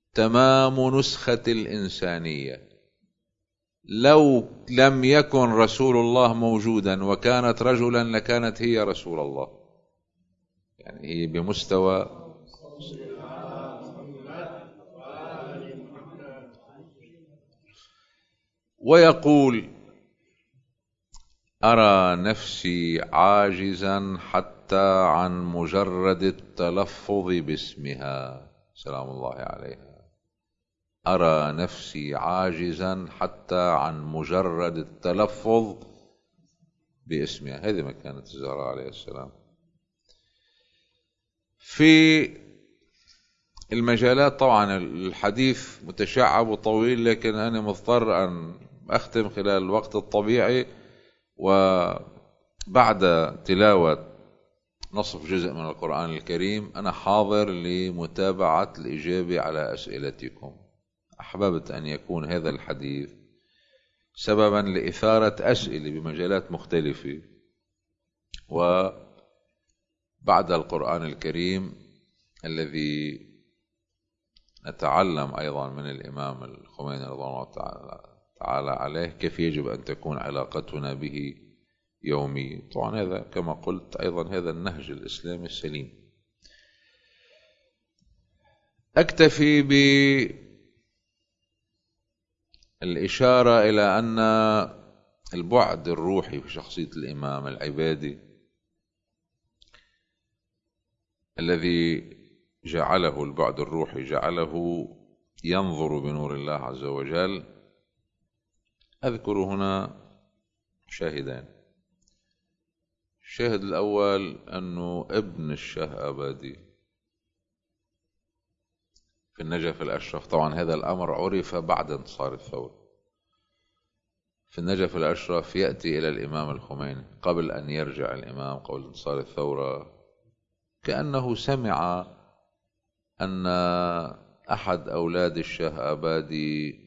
تمام نسخة الإنسانية. لو لم يكن رسول الله موجودا وكانت رجلا لكانت هي رسول الله، يعني هي بمستوى. ويقول: أرى نفسي عاجزا حتى عن مجرد التلفظ باسمها، سلام الله عليها. أرى نفسي عاجزا حتى عن مجرد التلفظ باسمها. هذه ما كانت الزهراء عليه السلام. في المجالات طبعا الحديث متشعب وطويل، لكن أنا مضطر أن أختم خلال الوقت الطبيعي، وبعد تلاوة نصف جزء من القرآن الكريم أنا حاضر لمتابعة الإجابة على أسئلتكم. أحببت أن يكون هذا الحديث سببا لإثارة أسئلة بمجالات مختلفة. وبعد القرآن الكريم الذي نتعلم أيضا من الإمام الخميني رضي الله تعالى عليه كيف يجب أن تكون علاقتنا به يومي. طبعا هذا كما قلت أيضا هذا النهج الإسلامي السليم. أكتفي بالإشارة إلى أن البعد الروحي في شخصية الإمام العبادي الذي جعله البعد الروحي جعله ينظر بنور الله عز وجل. أذكر هنا شاهدان. الشاهد الأول أنه ابن الشاه أبادي في النجف الأشرف، طبعا هذا الأمر عرف بعد انتصار الثورة. في النجف الأشرف يأتي إلى الإمام الخميني قبل أن يرجع الإمام قبل انتصار الثورة، كأنه سمع أن أحد أولاد الشاه أبادي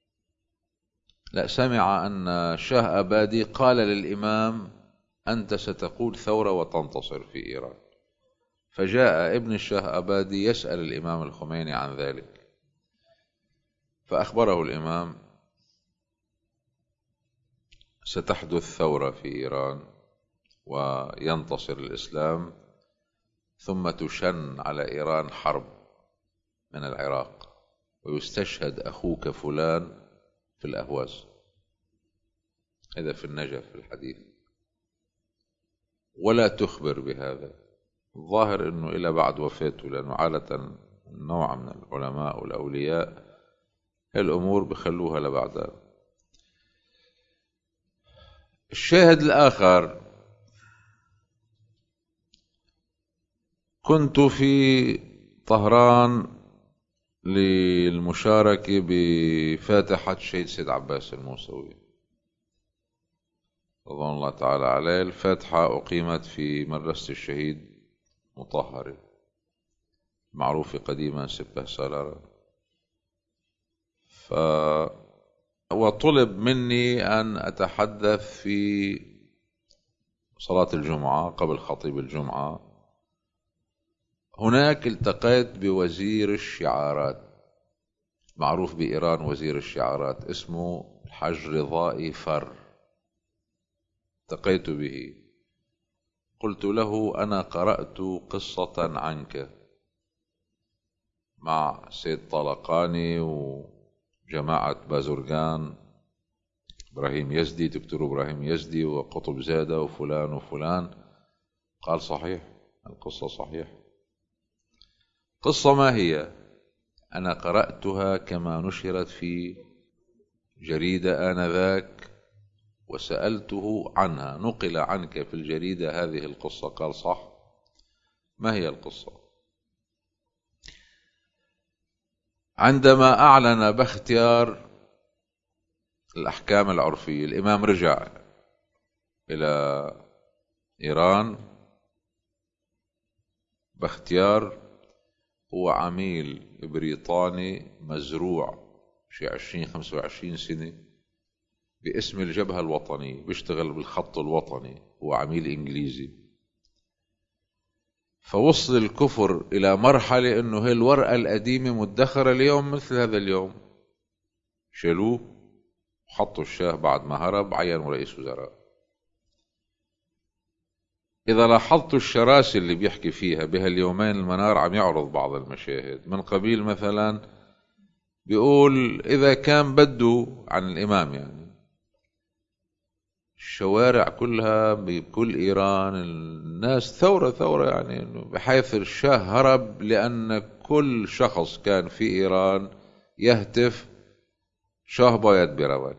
سمع أن الشاه أبادي قال للإمام: أنت ستقود ثورة وتنتصر في إيران. فجاء ابن الشاه أبادي يسأل الإمام الخميني عن ذلك، فأخبره الإمام: ستحدث ثورة في إيران وينتصر الإسلام، ثم تشن على إيران حرب من العراق ويستشهد أخوك فلان في الأهواز. هذا في النجف في الحديث. ولا تخبر بهذا. الظاهر أنه إلى بعد وفاته، لأنه عادة نوع من العلماء والأولياء الأمور بخلوها لبعدها. الشاهد الآخر: كنت في طهران للمشاركة بفاتحة الشهيد سيد عباس الموسوي رضوان الله تعالى عليه. الفاتحة أقيمت في مدرسة الشهيد مطهري معروفة قديما سبه سالارة. وطلب مني أن أتحدث في صلاة الجمعة قبل خطيب الجمعة. هناك التقيت بوزير الشعارات، معروف بإيران وزير الشعارات، اسمه الحاج رضائي فر. التقيت به، قلت له: أنا قرأت قصة عنك مع سيد طلقاني وجماعة بازرقان، إبراهيم يزدي، دكتور إبراهيم يزدي وقطب زادة وفلان وفلان. قال: صحيح، القصة صحيح. قصة ما هي؟ أنا قرأتها كما نشرت في جريدة آنذاك وسألته عنها. نقل عنك في الجريدة هذه القصة؟ قال: صح. ما هي القصة؟ عندما أعلن باختيار الأحكام العرفية، الإمام رجع إلى إيران باختيار. هو عميل بريطاني مزروع شي 20-25 سنة باسم الجبهة الوطنية، بيشتغل بالخط الوطني، هو عميل إنجليزي. فوصل الكفر إلى مرحلة أنه هي الورقة القديمة مدخرة اليوم مثل هذا اليوم، شالوه وحطوا الشاه بعد ما هرب عينوا رئيس وزراء. إذا لاحظتوا الشراسة اللي بيحكي فيها بهاليومين المنار عم يعرض بعض المشاهد من قبيل مثلا بيقول إذا كان بده عن الإمام يعني الشوارع كلها بكل إيران الناس ثورة يعني بحيث الشاه هرب لأن كل شخص كان في إيران يهتف شاه بايد بيروان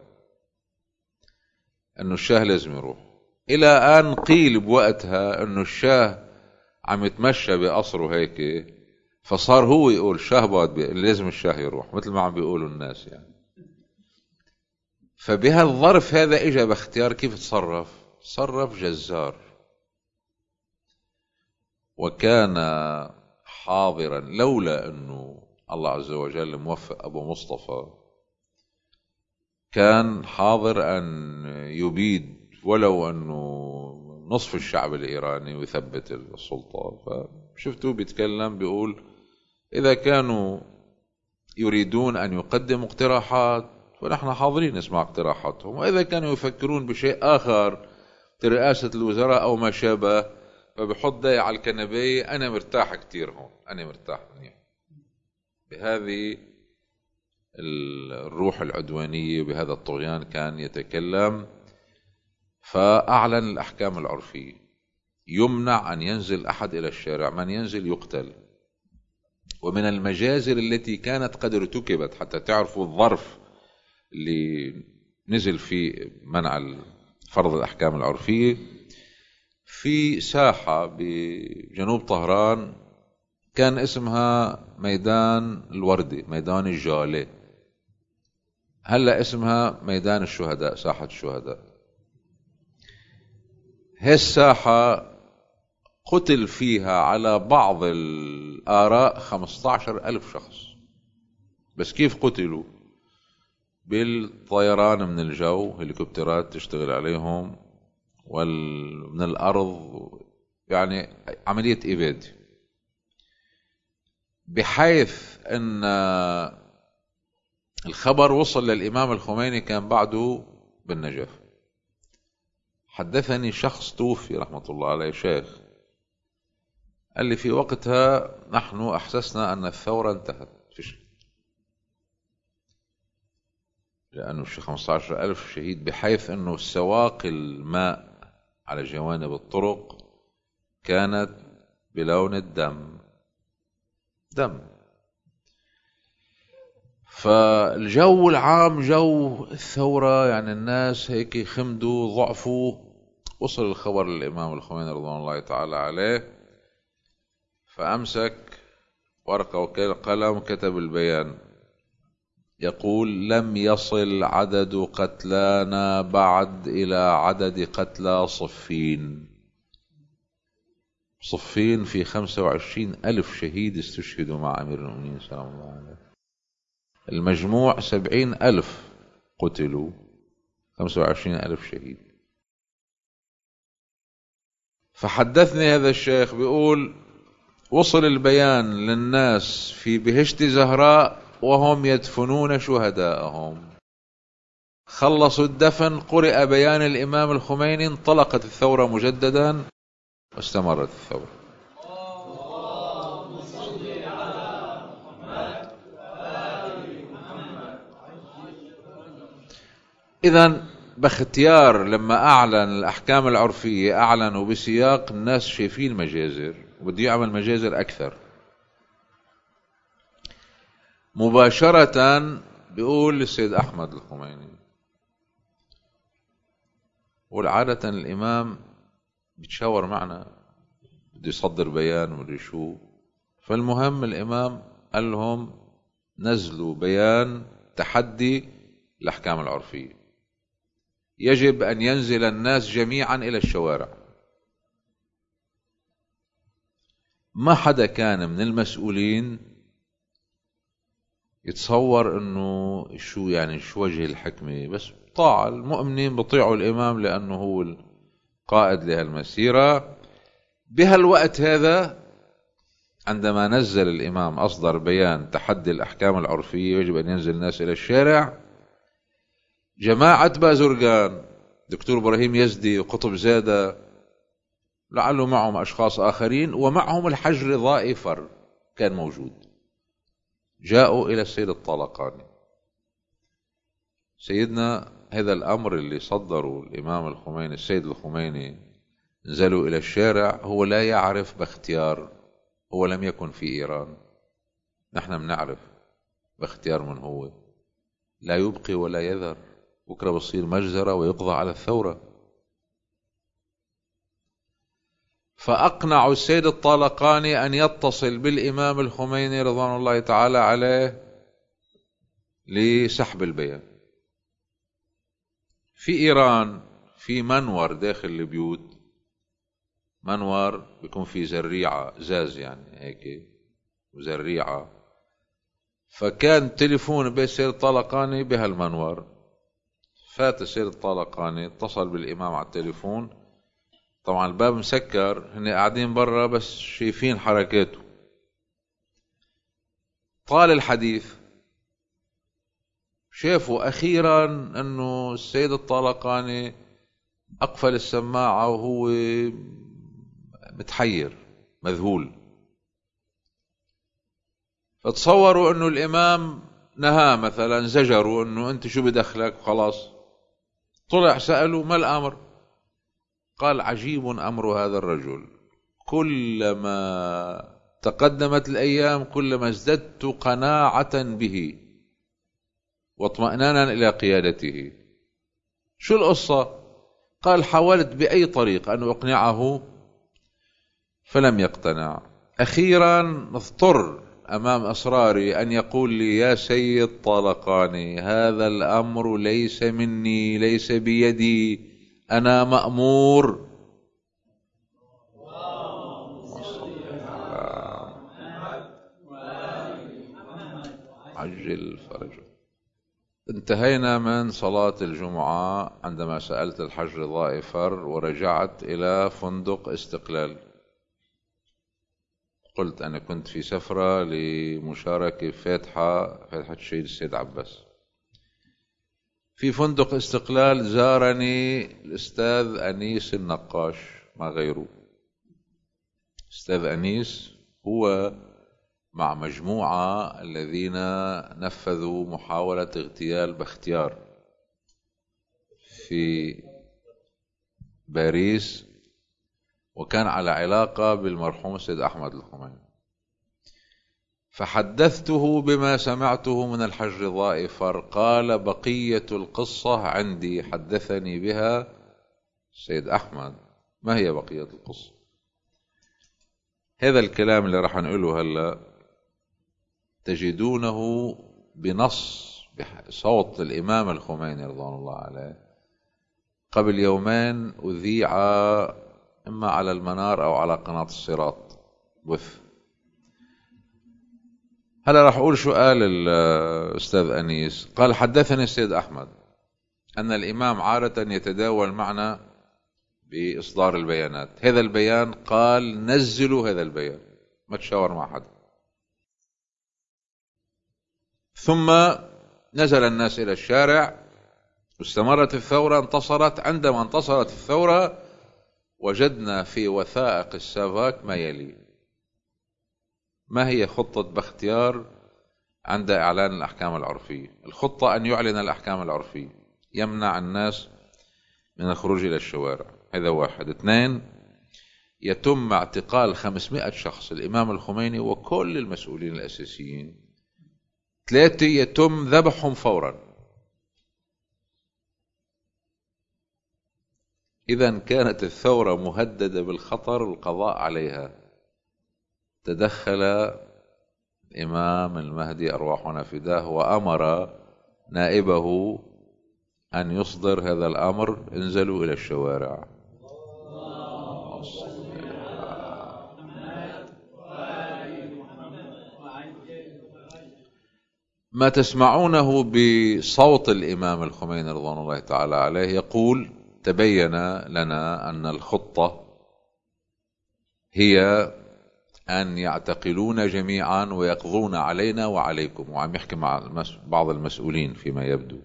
أنه الشاه لازم يروح، إلى أن قيل بوقتها أنه الشاه عم يتمشى بقصره هيك فصار هو يقول شاه بايد لازم الشاه يروح مثل ما عم بيقولوا الناس يعني. فبهالظرف هذا اجى باختيار كيف تصرف جزار، وكان حاضرا لولا انه الله عز وجل موفق ابو مصطفى كان حاضر ان يبيد ولو انه نصف الشعب الايراني ويثبت السلطة. فشفتوه بيتكلم بيقول اذا كانوا يريدون ان يقدموا اقتراحات ونحن حاضرين نسمع اقتراحاتهم، وإذا كانوا يفكرون بشيء آخر رئاسة الوزراء أو ما شابه فبحط داي على الكنبية أنا مرتاح كتير هون، أنا مرتاح منيح. بهذه الروح العدوانية بهذا الطغيان كان يتكلم. فأعلن الأحكام العرفية، يمنع أن ينزل أحد إلى الشارع، من ينزل يقتل. ومن المجازر التي كانت قد ارتكبت حتى تعرفوا الظرف اللي نزل في منع فرض الأحكام العرفية، في ساحة بجنوب طهران كان اسمها ميدان الوردة، ميدان الجالة، هلأ اسمها ميدان الشهداء، ساحة الشهداء. هي الساحة قتل فيها على بعض الآراء 15,000 شخص. بس كيف قتلوا؟ بالطيران من الجو، هليكوبترات تشتغل عليهم، ومن الأرض، يعني عملية إبادة، بحيث أن الخبر وصل للإمام الخميني كان بعده بالنجف. حدثني شخص توفي رحمة الله عليه، شيخ، قال لي في وقتها نحن أحسسنا أن الثورة انتهت، لأنه 15,000 شهيد، بحيث أنه سواقي الماء على جوانب الطرق كانت بلون الدم، دم. فالجو العام جو الثورة، يعني الناس هيك خمدوا ضعفوا. وصل الخبر للإمام الخميني رضوان الله تعالى عليه، فأمسك ورقة وقلم كتب البيان، يقول لم يصل عدد قتلانا بعد إلى عدد قتلى صفين. صفين في 25,000 شهيد استشهدوا مع أمير المؤمنين سلام الله عليه، المجموع 70,000 قتلوا، 25,000 شهيد. فحدثني هذا الشيخ بيقول وصل البيان للناس في بهشت زهراء وهم يدفنون شهداءهم، خلصوا الدفن، قرئ بيان الإمام الخميني، انطلقت الثورة مجددا واستمرت الثورة. إذن باختيار لما أعلن الأحكام العرفية أعلنوا بسياق الناس شايفين مجازر، وبده يعمل مجازر أكثر. مباشرة بيقول للسيد أحمد الخميني، والعادة الإمام بيتشاور معنا، بده يصدر بيان وبده شو. فالمهم الإمام قال لهم نزلوا بيان تحدي الأحكام العرفية، يجب أن ينزل الناس جميعا إلى الشوارع. ما حدا كان من المسؤولين يتصور انه شو يعني شو وجه الحكمة، بس طاعة، المؤمنين بطيعوا الامام لانه هو القائد لهالمسيرة. بهالوقت هذا عندما نزل الإمام أصدر بيان تحدي الأحكام العرفية يجب أن ينزل الناس إلى الشارع، جماعة بازرقان دكتور إبراهيم يزدي وقطب زادة لعله معهم أشخاص آخرين ومعهم الحج رضا إفر كان موجود، جاءوا إلى السيد الطالقاني. سيدنا هذا الأمر اللي صدروا الإمام الخميني السيد الخميني نزلوا إلى الشارع هو لا يعرف باختيار، هو لم يكن في إيران، نحن بنعرف باختيار من هو، لا يبقي ولا يذر، بكرة بصير مجزرة ويقضى على الثورة. فأقنعوا السيد الطالقاني أن يتصل بالإمام الخميني رضوان الله تعالى عليه لسحب البيان. في إيران في منور داخل البيوت، منور بيكون في زريعة زاز يعني هيك وزريعة، فكان تليفون بالسيد الطالقاني بهالمنور، فات السيد الطالقاني اتصل بالإمام على التليفون، طبعا الباب مسكر، هن قاعدين برا بس شايفين حركاته. طال الحديث، شافوا أخيرا أنه السيد الطالقاني أقفل السماعة وهو متحير مذهول، فتصوروا أنه الإمام نهى مثلا، زجروا أنه أنت شو بدخلك وخلاص. طلع سألوا ما الأمر؟ قال عجيب أمر هذا الرجل، كلما تقدمت الأيام كلما ازددت قناعة به واطمئنانا إلى قيادته. شو القصة؟ قال حاولت بأي طريق أن أقنعه فلم يقتنع، أخيرا اضطر أمام أسراري أن يقول لي يا سيد طالقاني هذا الأمر ليس مني، ليس بيدي، أنا مأمور. عجل فرجه. انتهينا من صلاة الجمعة عندما سألت الحج رضا إفر ورجعت إلى فندق استقلال. قلت أنا كنت في سفرة لمشاركة فاتحة الشهيد السيد عباس. في فندق استقلال زارني الأستاذ أنيس النقاش ما غيره. أستاذ أنيس هو مع مجموعة الذين نفذوا محاولة اغتيال باختيار في باريس، وكان على علاقة بالمرحوم السيد أحمد الخميني. فحدثته بما سمعته من الحج رضا إفر، قال بقية القصة عندي حدثني بها السيد أحمد. ما هي بقية القصة؟ هذا الكلام اللي راح نقوله هلأ تجدونه بنص بصوت الإمام الخميني رضوان الله عليه قبل يومين، أذيع إما على المنار أو على قناة الصراط بث. هلا راح أقول شو قال الأستاذ أنيس. قال حدثني السيد أحمد أن الإمام عادة يتداول معنا بإصدار البيانات، هذا البيان قال نزلوا هذا البيان، ما تشاور مع حد. ثم نزل الناس إلى الشارع واستمرت الثورة، انتصرت. عندما انتصرت الثورة وجدنا في وثائق السافاك ما يلي: ما هي خطة باختيار عند إعلان الأحكام العرفية؟ الخطة أن يعلن الأحكام العرفية، يمنع الناس من الخروج إلى الشوارع، هذا واحد. اثنين، يتم اعتقال 500 شخص، الإمام الخميني وكل المسؤولين الأساسيين. ثلاثة، يتم ذبحهم فورا. إذن كانت الثورة مهددة بالخطر والقضاء عليها. تدخل الإمام المهدي أرواحنا فداه وأمر نائبه أن يصدر هذا الأمر: انزلوا إلى الشوارع. ما تسمعونه بصوت الإمام الخميني رضوان الله تعالى عليه يقول: تبين لنا أن الخطة هي أن يعتقلون جميعا ويقضون علينا وعليكم، وعم يحكي مع بعض المسؤولين فيما يبدو.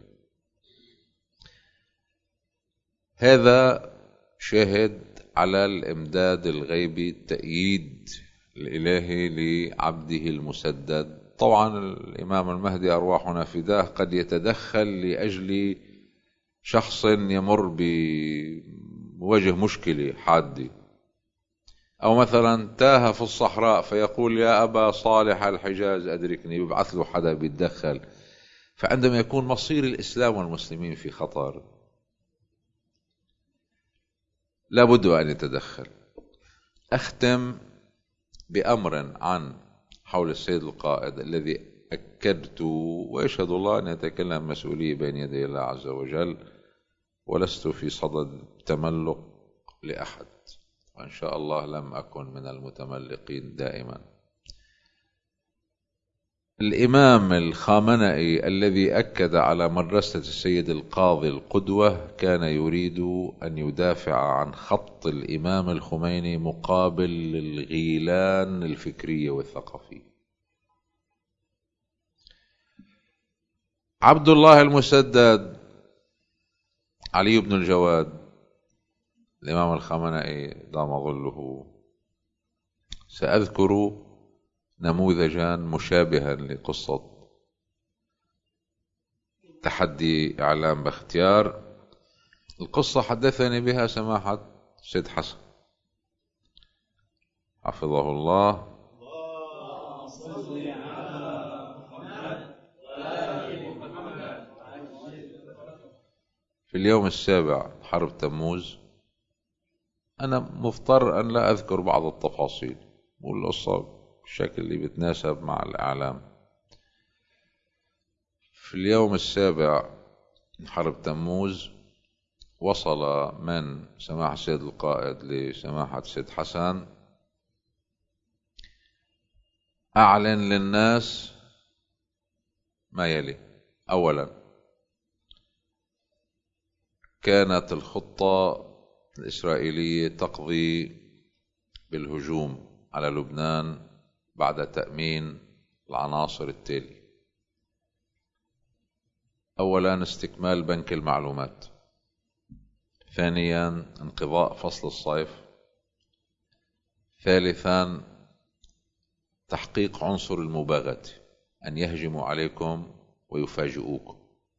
هذا شاهد على الإمداد الغيبي، التأييد الإلهي لعبده المسدد. طبعا الإمام المهدي أرواحنا فداه قد يتدخل لأجل شخص يمر بوجه مشكلة حادة، أو مثلا تاه في الصحراء فيقول يا أبا صالح الحجاز أدركني، يبعث له حدا بيتدخل. فعندما يكون مصير الإسلام والمسلمين في خطر لابد أن يتدخل. أختم بأمر عن حول السيد القائد الذي أكدت ويشهد الله أن يتكلم مسؤولية بين يدي الله عز وجل، ولست في صدد تملق لأحد، وإن شاء الله لم أكن من المتملقين دائما. الإمام الخامنئي الذي أكد على مدرسة السيد القاضي القدوة كان يريد أن يدافع عن خط الإمام الخميني مقابل الغيلان الفكرية والثقافية. عبد الله المسدد، علي بن الجواد، الإمام الخامنئي دام ظله. سأذكر نموذجا مشابها لقصة تحدي إعلام باختيار. القصة حدثني بها سماحة سيد حسن حفظه الله. في اليوم السابع حرب تموز، أنا مضطر أن لا أذكر بعض التفاصيل والقصة بالشكل اللي بتناسب مع الإعلام. في اليوم السابع من حرب تموز وصل من سماحة السيد القائد لسماحة السيد حسن أعلن للناس ما يلي. أولا، كانت الخطة الإسرائيلية تقضي بالهجوم على لبنان بعد تأمين العناصر التالية: أولا، استكمال بنك المعلومات. ثانيا، انقضاء فصل الصيف. ثالثا، تحقيق عنصر المباغتة، أن يهجموا عليكم ويفاجئوكم.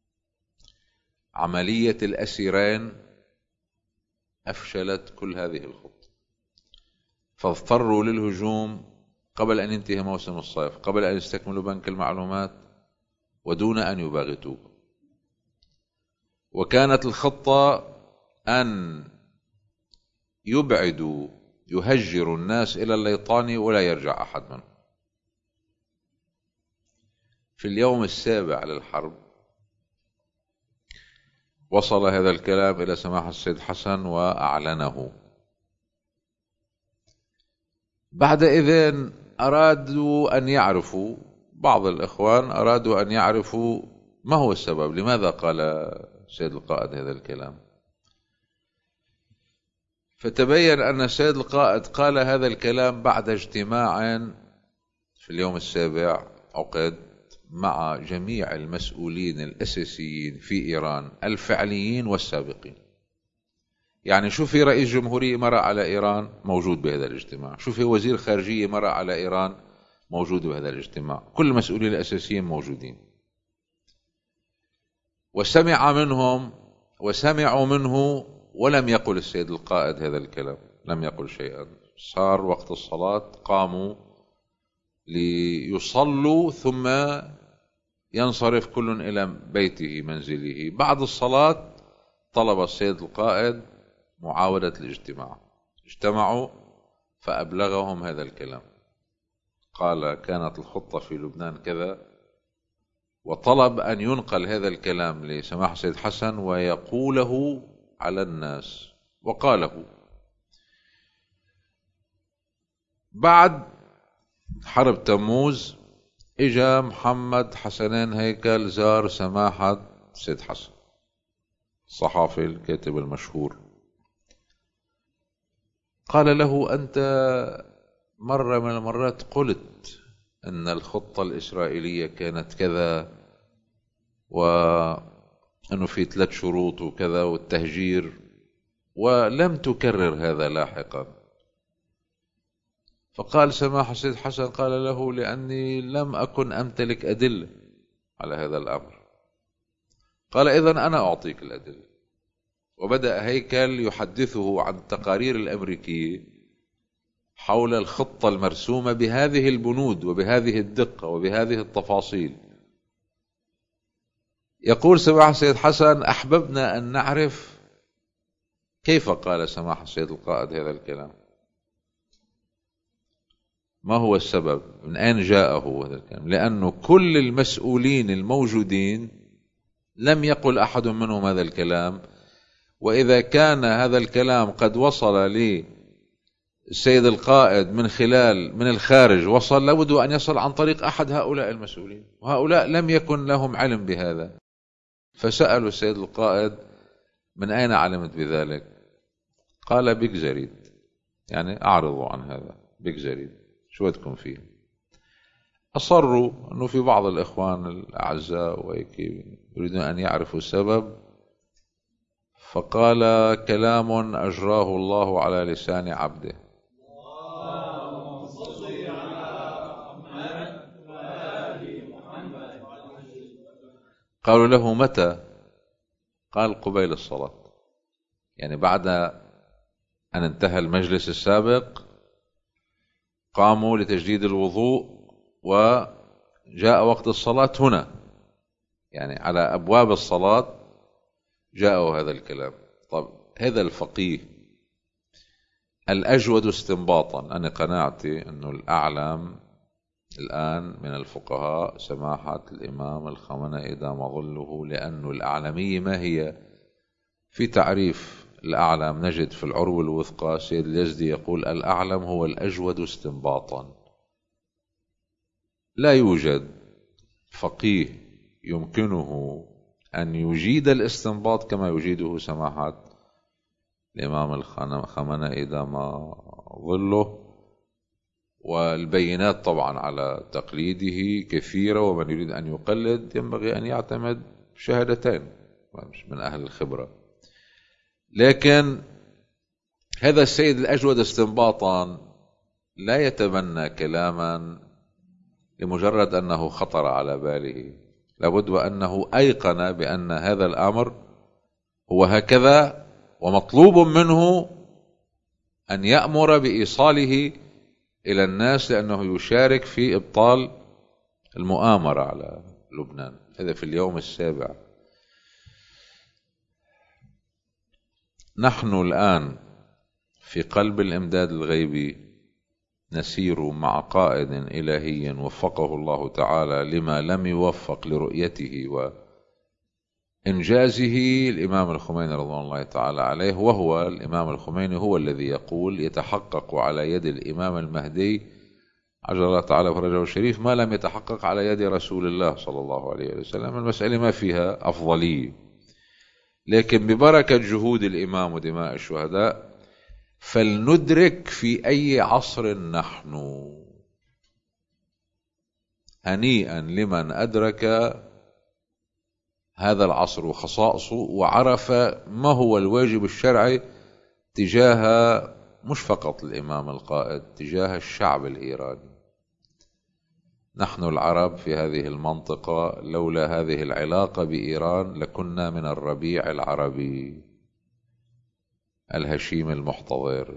عملية الأسيرين أفشلت كل هذه الخطة، فاضطروا للهجوم قبل أن ينتهي موسم الصيف، قبل أن يستكملوا بنك المعلومات ودون أن يباغتوا. وكانت الخطة أن يبعدوا يهجروا الناس إلى الليطاني ولا يرجع أحد منهم. في اليوم السابع للحرب وصل هذا الكلام إلى سماحة السيد حسن وأعلنه. بعد إذن أرادوا أن يعرفوا، بعض الإخوان أرادوا أن يعرفوا ما هو السبب، لماذا قال السيد القائد هذا الكلام. فتبين أن السيد القائد قال هذا الكلام بعد اجتماع في اليوم السابع عقد مع جميع المسؤولين الأساسيين في إيران الفعليين والسابقين. يعني شو في رئيس جمهورية مر على إيران موجود بهذا الاجتماع، شو في وزير خارجية مر على إيران موجود بهذا الاجتماع، كل المسؤولين الأساسيين موجودين. وسمع منهم وسمعوا منه، ولم يقل السيد القائد هذا الكلام، لم يقل شيئا. صار وقت الصلاة، قاموا ليصلوا ثم ينصرف كل إلى بيته منزله. بعد الصلاة طلب السيد القائد معاودة الاجتماع. اجتمعوا فأبلغهم هذا الكلام، قال كانت الخطة في لبنان كذا، وطلب أن ينقل هذا الكلام لسماحة السيد حسن ويقوله على الناس، وقاله. بعد حرب تموز اجا محمد حسنين هيكل زار سماحة السيد حسن، الصحافي الكاتب المشهور. قال له أنت مرة من المرات قلت أن الخطة الإسرائيلية كانت كذا، وأنه في 3 شروط وكذا والتهجير، ولم تكرر هذا لاحقا. فقال سماحة السيد حسن قال له: لأني لم أكن أمتلك أدلة على هذا الأمر. قال: إذن أنا أعطيك الأدلة. وبدأ هيكل يحدثه عن التقارير الأمريكية حول الخطة المرسومة بهذه البنود وبهذه الدقة وبهذه التفاصيل. يقول سماحة السيد حسن: أحببنا أن نعرف كيف قال سماحة السيد القائد هذا الكلام، ما هو السبب، من أين جاءه هذا الكلام، لأنه كل المسؤولين الموجودين لم يقل أحد منهم هذا الكلام. وإذا كان هذا الكلام قد وصل للسيد القائد من الخارج، وصل لابد أن يصل عن طريق أحد هؤلاء المسؤولين، وهؤلاء لم يكن لهم علم بهذا. فسألوا السيد القائد: من أين علمت بذلك؟ قال: بيك زريد، يعني أعرضوا عن هذا، بيك زريد شو بدكم فيه. أصروا أنه في بعض الإخوان الأعزاء وهيك يريدون أن يعرفوا السبب. فقال: كلام أجراه الله على لسان عبده. قالوا له: متى؟ قال: قبيل الصلاة، يعني بعد أن انتهى المجلس السابق قاموا لتجديد الوضوء وجاء وقت الصلاة هنا، يعني على أبواب الصلاة جاءوا هذا الكلام. طب هذا الفقيه الأجود استنباطا، أنا قناعتي أنه الأعلم الآن من الفقهاء سماحة الإمام الخمنائي دام ظله، لأن الأعلمية ما هي؟ في تعريف الأعلم نجد في العروة الوثقى سيد اليزدي يقول: الأعلم هو الأجود استنباطا. لا يوجد فقيه يمكنه أن يجيد الاستنباط كما يجيده سماحة الإمام الخمنائي دام ظله. والبينات طبعا على تقليده كثيرة، ومن يريد أن يقلد ينبغي أن يعتمد شهادتين من أهل الخبرة. لكن هذا السيد الأجود استنباطا لا يتبنى كلاما لمجرد أنه خطر على باله، لابد وأنه أيقن بأن هذا الأمر هو هكذا، ومطلوب منه أن يأمر بإيصاله إلى الناس، لأنه يشارك في إبطال المؤامرة على لبنان. هذا في اليوم السابع. نحن الآن في قلب الإمداد الغيبي نسير مع قائد إلهي وفقه الله تعالى لما لم يوفق لرؤيته وإنجازه الإمام الخميني رضوان الله تعالى عليه. وهو الإمام الخميني هو الذي يقول: يتحقق على يد الإمام المهدي عجل الله تعالى فرجه الشريف ما لم يتحقق على يد رسول الله صلى الله عليه وسلم. المسألة ما فيها أفضلية، لكن ببركة جهود الإمام ودماء الشهداء فلندرك في أي عصر نحن. هنيئا لمن أدرك هذا العصر وخصائصه وعرف ما هو الواجب الشرعي تجاه مش فقط الإمام القائد، تجاه الشعب الإيراني. نحن العرب في هذه المنطقة لولا هذه العلاقة بإيران لكنا من الربيع العربي الهشيم المحتضر.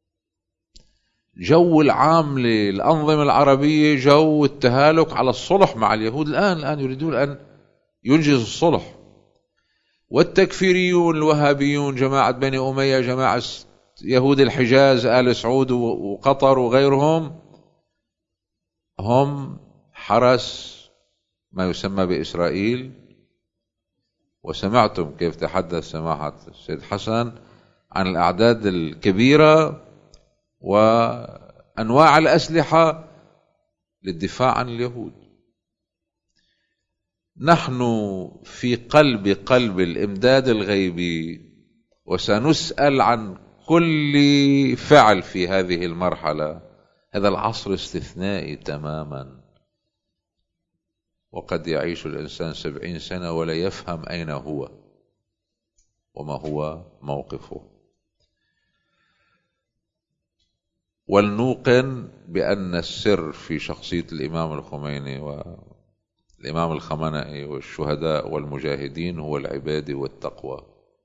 جو العام للأنظمة العربية جو التهالك على الصلح مع اليهود. الآن يريدون أن ينجز الصلح. والتكفيريون الوهابيون جماعة بني أمية، جماعة يهود الحجاز آل سعود وقطر وغيرهم، هم حرس ما يسمى بإسرائيل. وسمعتم كيف تحدث سماحة السيد حسن عن الأعداد الكبيرة وأنواع الأسلحة للدفاع عن اليهود. نحن في قلب الإمداد الغيبي، وسنسأل عن كل فعل في هذه المرحلة هذا العصر استثنائي تماما، وقد يعيش الإنسان 70 سنة ولا يفهم أين هو وما هو موقفه. ولنوقن بأن السر في شخصية الإمام الخميني والإمام الخمنئي والشهداء والمجاهدين هو العبادة والتقوى.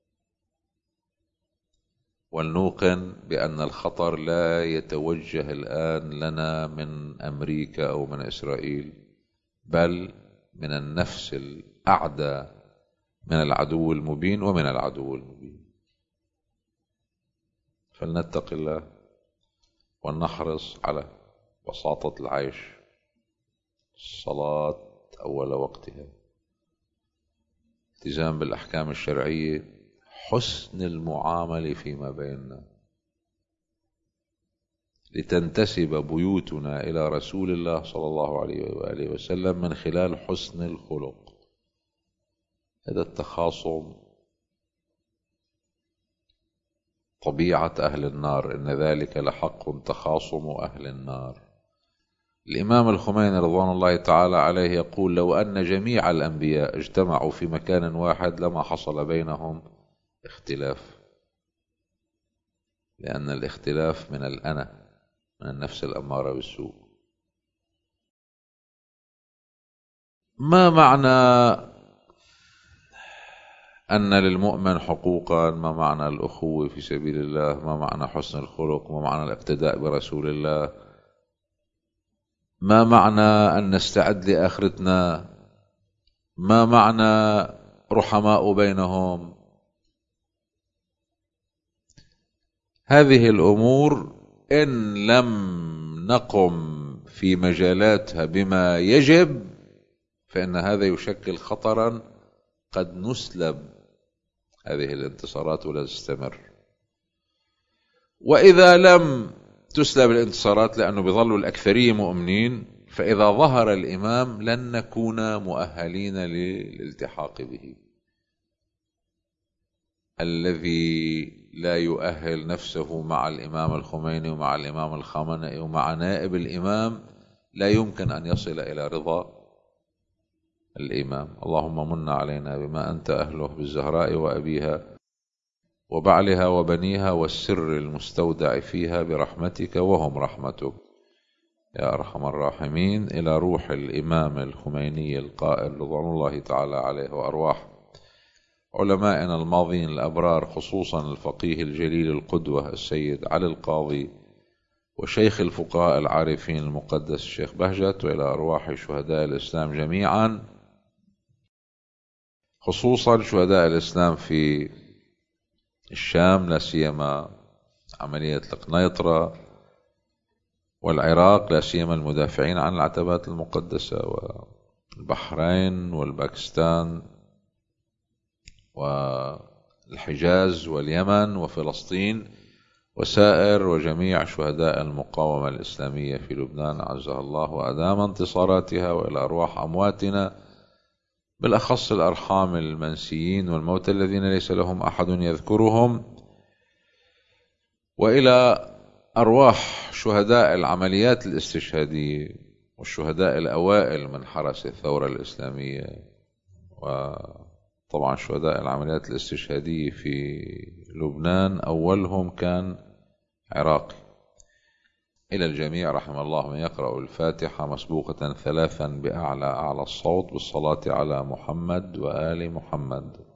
ولنوقن بأن الخطر لا يتوجه الآن لنا من أمريكا أو من إسرائيل، بل من النفس الأعدى من العدو المبين ومن العدو المبين. فلنتق الله ونحرص على بساطة العيش، الصلاة أول وقتها، التزام بالأحكام الشرعية، حسن المعاملة فيما بيننا، لتنتسب بيوتنا إلى رسول الله صلى الله عليه وآله وسلم من خلال حسن الخلق. هذا التخاصم طبيعة أهل النار، إن ذلك لحق تخاصم أهل النار. الإمام الخميني رضوان الله تعالى عليه يقول: لو أن جميع الأنبياء اجتمعوا في مكان واحد لما حصل بينهم اختلاف، لأن الاختلاف من الأنا، من النفس الأمارة بالسوء. ما معنى أن للمؤمن حقوقا؟ ما معنى الأخوة في سبيل الله؟ ما معنى حسن الخلق؟ ما معنى الاقتداء برسول الله؟ ما معنى أن نستعد لآخرتنا؟ ما معنى رحماء بينهم؟ هذه الأمور إن لم نقم في مجالاتها بما يجب فإن هذا يشكل خطرا قد نسلب هذه الانتصارات ولا تستمر. وإذا لم تسلب الانتصارات، لأنه بيظلوا الأكثرية مؤمنين، فإذا ظهر الإمام لن نكون مؤهلين للالتحاق به. الذي لا يؤهل نفسه مع الإمام الخميني ومع الإمام الخامنئي ومع نائب الإمام لا يمكن أن يصل إلى رضا الإمام. اللهم من علينا بما أنت أهله بالزهراء وأبيها وبعلها وبنيها والسر المستودع فيها برحمتك وهم رحمتك يا أرحم الراحمين. إلى روح الإمام الخميني القائل رضوان الله تعالى عليه، وأرواح علمائنا الماضين الأبرار، خصوصا الفقيه الجليل القدوة السيد علي القاضي، وشيخ الفقهاء العارفين المقدس الشيخ بهجت، وإلى أرواح شهداء الإسلام جميعا، خصوصا شهداء الإسلام في الشام، لا سيما عملية القنيطرة، والعراق، لا سيما المدافعين عن العتبات المقدسة، والبحرين والباكستان والحجاز واليمن وفلسطين وسائر وجميع شهداء المقاومة الإسلامية في لبنان عزها الله وأدام انتصاراتها، وإلى أرواح أمواتنا بالأخص الأرحام المنسيين والموتى الذين ليس لهم أحد يذكرهم، وإلى أرواح شهداء العمليات الاستشهادية والشهداء الأوائل من حرس الثورة الإسلامية، وطبعا شهداء العمليات الاستشهادية في لبنان أولهم كان عراقي. إلى الجميع رحم الله من يقرأ الفاتحة مسبوقة 3 بأعلى الصوت بالصلاة على محمد وآل محمد.